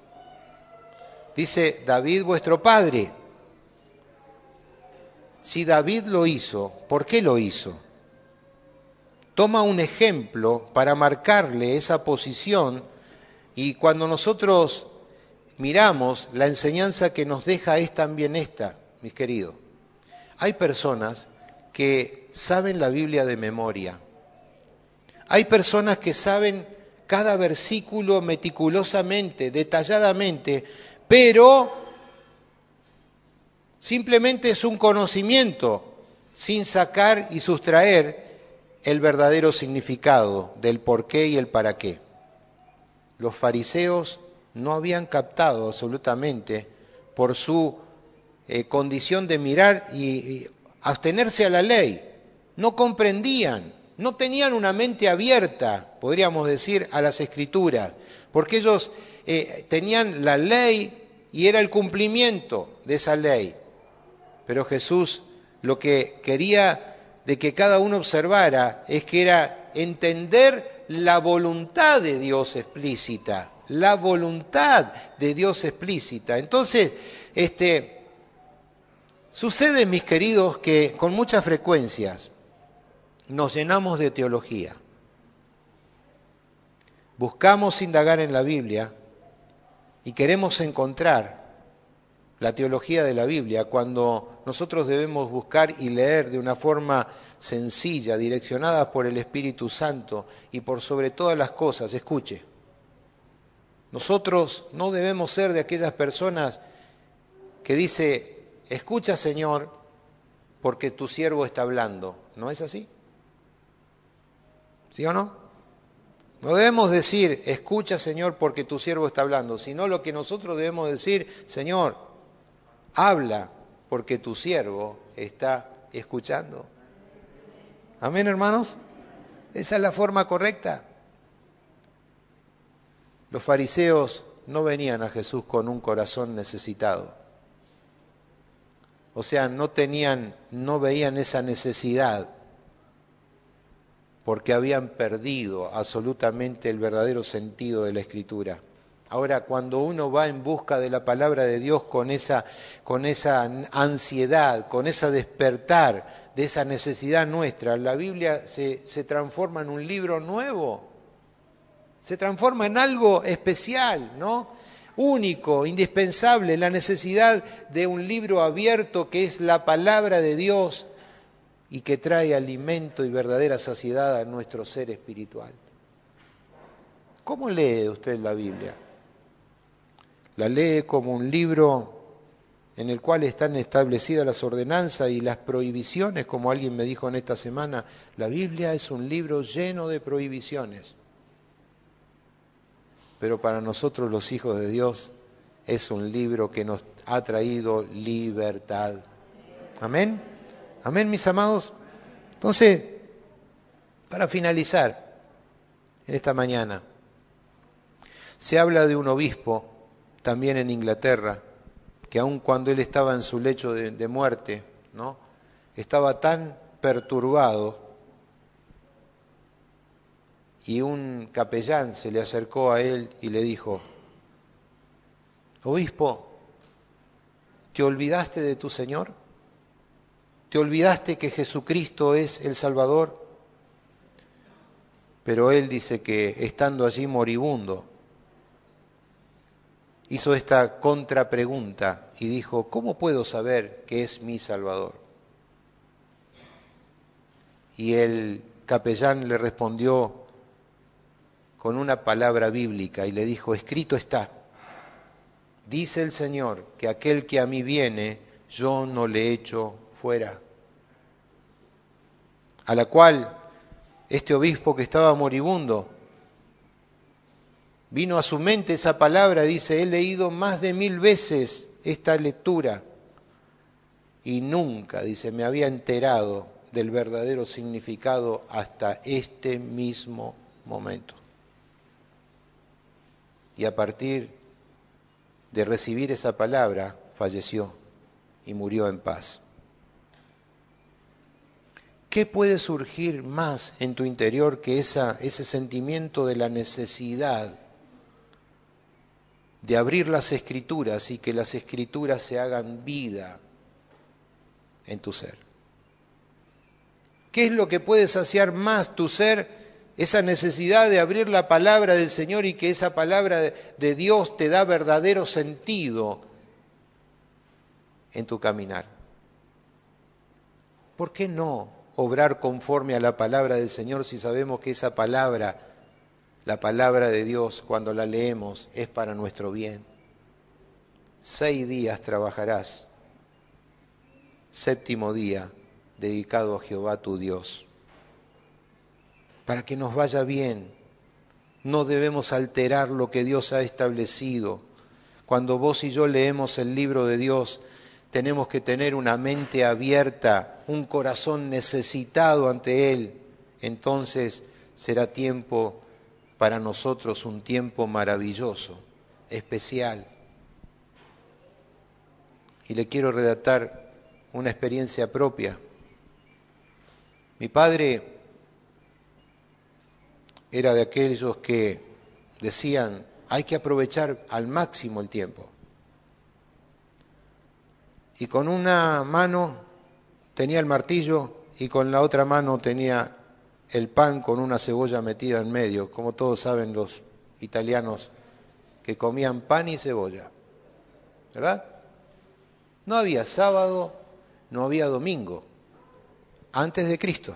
Dice, David vuestro padre. Si David lo hizo, ¿por qué lo hizo? Toma un ejemplo para marcarle esa posición, y cuando nosotros miramos, la enseñanza que nos deja es también esta, mis queridos. Hay personas que saben la Biblia de memoria. Hay personas que saben cada versículo meticulosamente, detalladamente, pero simplemente es un conocimiento sin sacar y sustraer el verdadero significado del por qué y el para qué. Los fariseos no habían captado absolutamente por su condición de mirar y abstenerse a la ley. No comprendían, no tenían una mente abierta, podríamos decir, a las Escrituras, porque ellos tenían la ley y era el cumplimiento de esa ley. Pero Jesús lo que quería de que cada uno observara es que era entender la voluntad de Dios explícita, la voluntad de Dios explícita. Entonces, sucede, mis queridos, que con muchas frecuencias nos llenamos de teología. Buscamos indagar en la Biblia y queremos encontrar la teología de la Biblia cuando nosotros debemos buscar y leer de una forma sencilla, direccionada por el Espíritu Santo y por sobre todas las cosas. Escuche, nosotros no debemos ser de aquellas personas que dice, escucha Señor, porque tu siervo está hablando. ¿No es así? ¿Sí o no? No debemos decir, escucha Señor, porque tu siervo está hablando, sino lo que nosotros debemos decir, Señor, habla, porque tu siervo está escuchando. Amén, hermanos. Esa es la forma correcta. Los fariseos no venían a Jesús con un corazón necesitado. O sea, no veían esa necesidad. porque habían perdido absolutamente el verdadero sentido de la Escritura. Ahora, cuando uno va en busca de la palabra de Dios con esa ansiedad, con ese despertar de esa necesidad nuestra, la Biblia se transforma en un libro nuevo, se transforma en algo especial, ¿no? Único, indispensable, la necesidad de un libro abierto que es la palabra de Dios y que trae alimento y verdadera saciedad a nuestro ser espiritual. ¿Cómo lee usted la Biblia? ¿La lee como un libro en el cual están establecidas las ordenanzas y las prohibiciones, como alguien me dijo en esta semana? La Biblia es un libro lleno de prohibiciones, pero para nosotros los hijos de Dios es un libro que nos ha traído libertad. Amén. Amén, mis amados. Entonces, para finalizar en esta mañana, se habla de un obispo también en Inglaterra, que aun cuando él estaba en su lecho de muerte, ¿no?, estaba tan perturbado, y un capellán se le acercó a él y le dijo: obispo, ¿te olvidaste de tu Señor? ¿Te olvidaste que Jesucristo es el Salvador? Pero él dice que estando allí moribundo, hizo esta contrapregunta y dijo: ¿cómo puedo saber que es mi Salvador? Y el capellán le respondió con una palabra bíblica y le dijo: escrito está, dice el Señor, que aquel que a mí viene, yo no le echo fuera. A la cual este obispo que estaba moribundo, vino a su mente esa palabra, dice: he leído más de 1000 veces esta lectura y nunca, dice, me había enterado del verdadero significado hasta este mismo momento. Y a partir de recibir esa palabra, falleció y murió en paz. ¿Qué puede surgir más en tu interior que ese sentimiento de la necesidad de abrir las Escrituras y que las Escrituras se hagan vida en tu ser? ¿Qué es lo que puede saciar más tu ser? Esa necesidad de abrir la palabra del Señor y que esa palabra de Dios te da verdadero sentido en tu caminar. ¿Por qué no obrar conforme a la palabra del Señor si sabemos que esa palabra, la palabra de Dios, cuando la leemos, es para nuestro bien? 6 días trabajarás, 7º día dedicado a Jehová tu Dios. Para que nos vaya bien, no debemos alterar lo que Dios ha establecido. Cuando vos y yo leemos el libro de Dios, tenemos que tener una mente abierta, un corazón necesitado ante Él. Entonces será tiempo para nosotros, un tiempo maravilloso, especial. Y le quiero relatar una experiencia propia. Mi padre era de aquellos que decían: hay que aprovechar al máximo el tiempo. Y con una mano tenía el martillo y con la otra mano tenía el pan con una cebolla metida en medio, como todos saben los italianos que comían pan y cebolla, ¿verdad? No había sábado, no había domingo, antes de Cristo.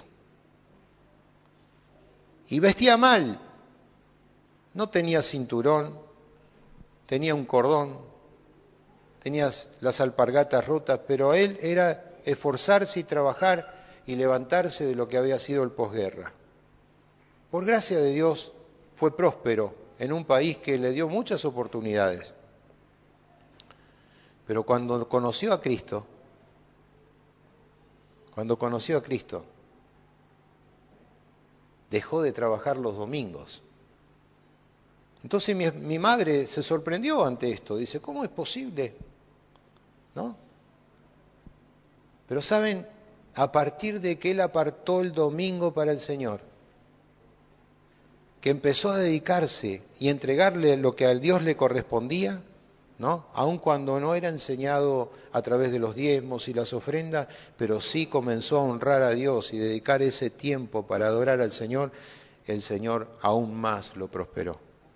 Y vestía mal, no tenía cinturón, tenía un cordón, tenía las alpargatas rotas, pero él era esforzarse y trabajar y levantarse de lo que había sido el posguerra. Por gracia de Dios fue próspero en un país que le dio muchas oportunidades. Pero cuando conoció a Cristo, dejó de trabajar los domingos. Entonces mi madre se sorprendió ante esto. Dice: ¿cómo es posible? ¿No? Pero saben, a partir de que él apartó el domingo para el Señor, que empezó a dedicarse y entregarle lo que a Dios le correspondía, ¿no? Aun cuando no era enseñado a través de los diezmos y las ofrendas, pero sí comenzó a honrar a Dios y dedicar ese tiempo para adorar al Señor, el Señor aún más lo prosperó.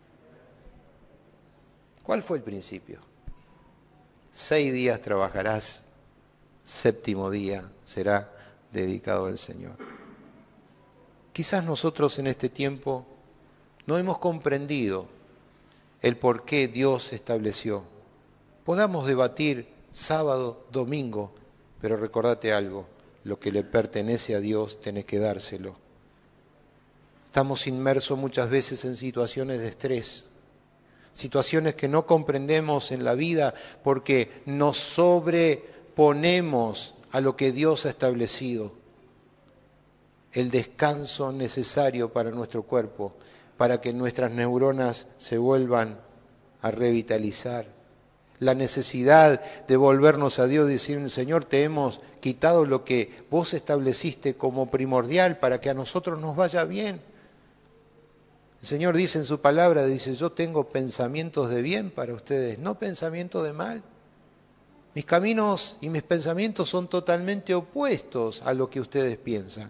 ¿Cuál fue el principio? 6 días trabajarás, 7º día será dedicado al Señor. Quizás nosotros en este tiempo no hemos comprendido el por qué Dios estableció. Podamos debatir sábado, domingo, pero recordate algo, lo que le pertenece a Dios tenés que dárselo. Estamos inmersos muchas veces en situaciones de estrés, situaciones que no comprendemos en la vida porque nos sobreponemos a lo que Dios ha establecido. El descanso necesario para nuestro cuerpo, para que nuestras neuronas se vuelvan a revitalizar. La necesidad de volvernos a Dios y decir, Señor, te hemos quitado lo que vos estableciste como primordial para que a nosotros nos vaya bien. El Señor dice en su palabra, dice, yo tengo pensamientos de bien para ustedes, no pensamientos de mal. Mis caminos y mis pensamientos son totalmente opuestos a lo que ustedes piensan.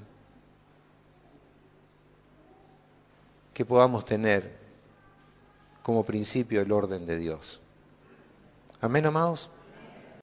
Que podamos tener como principio el orden de Dios. Amén, amados.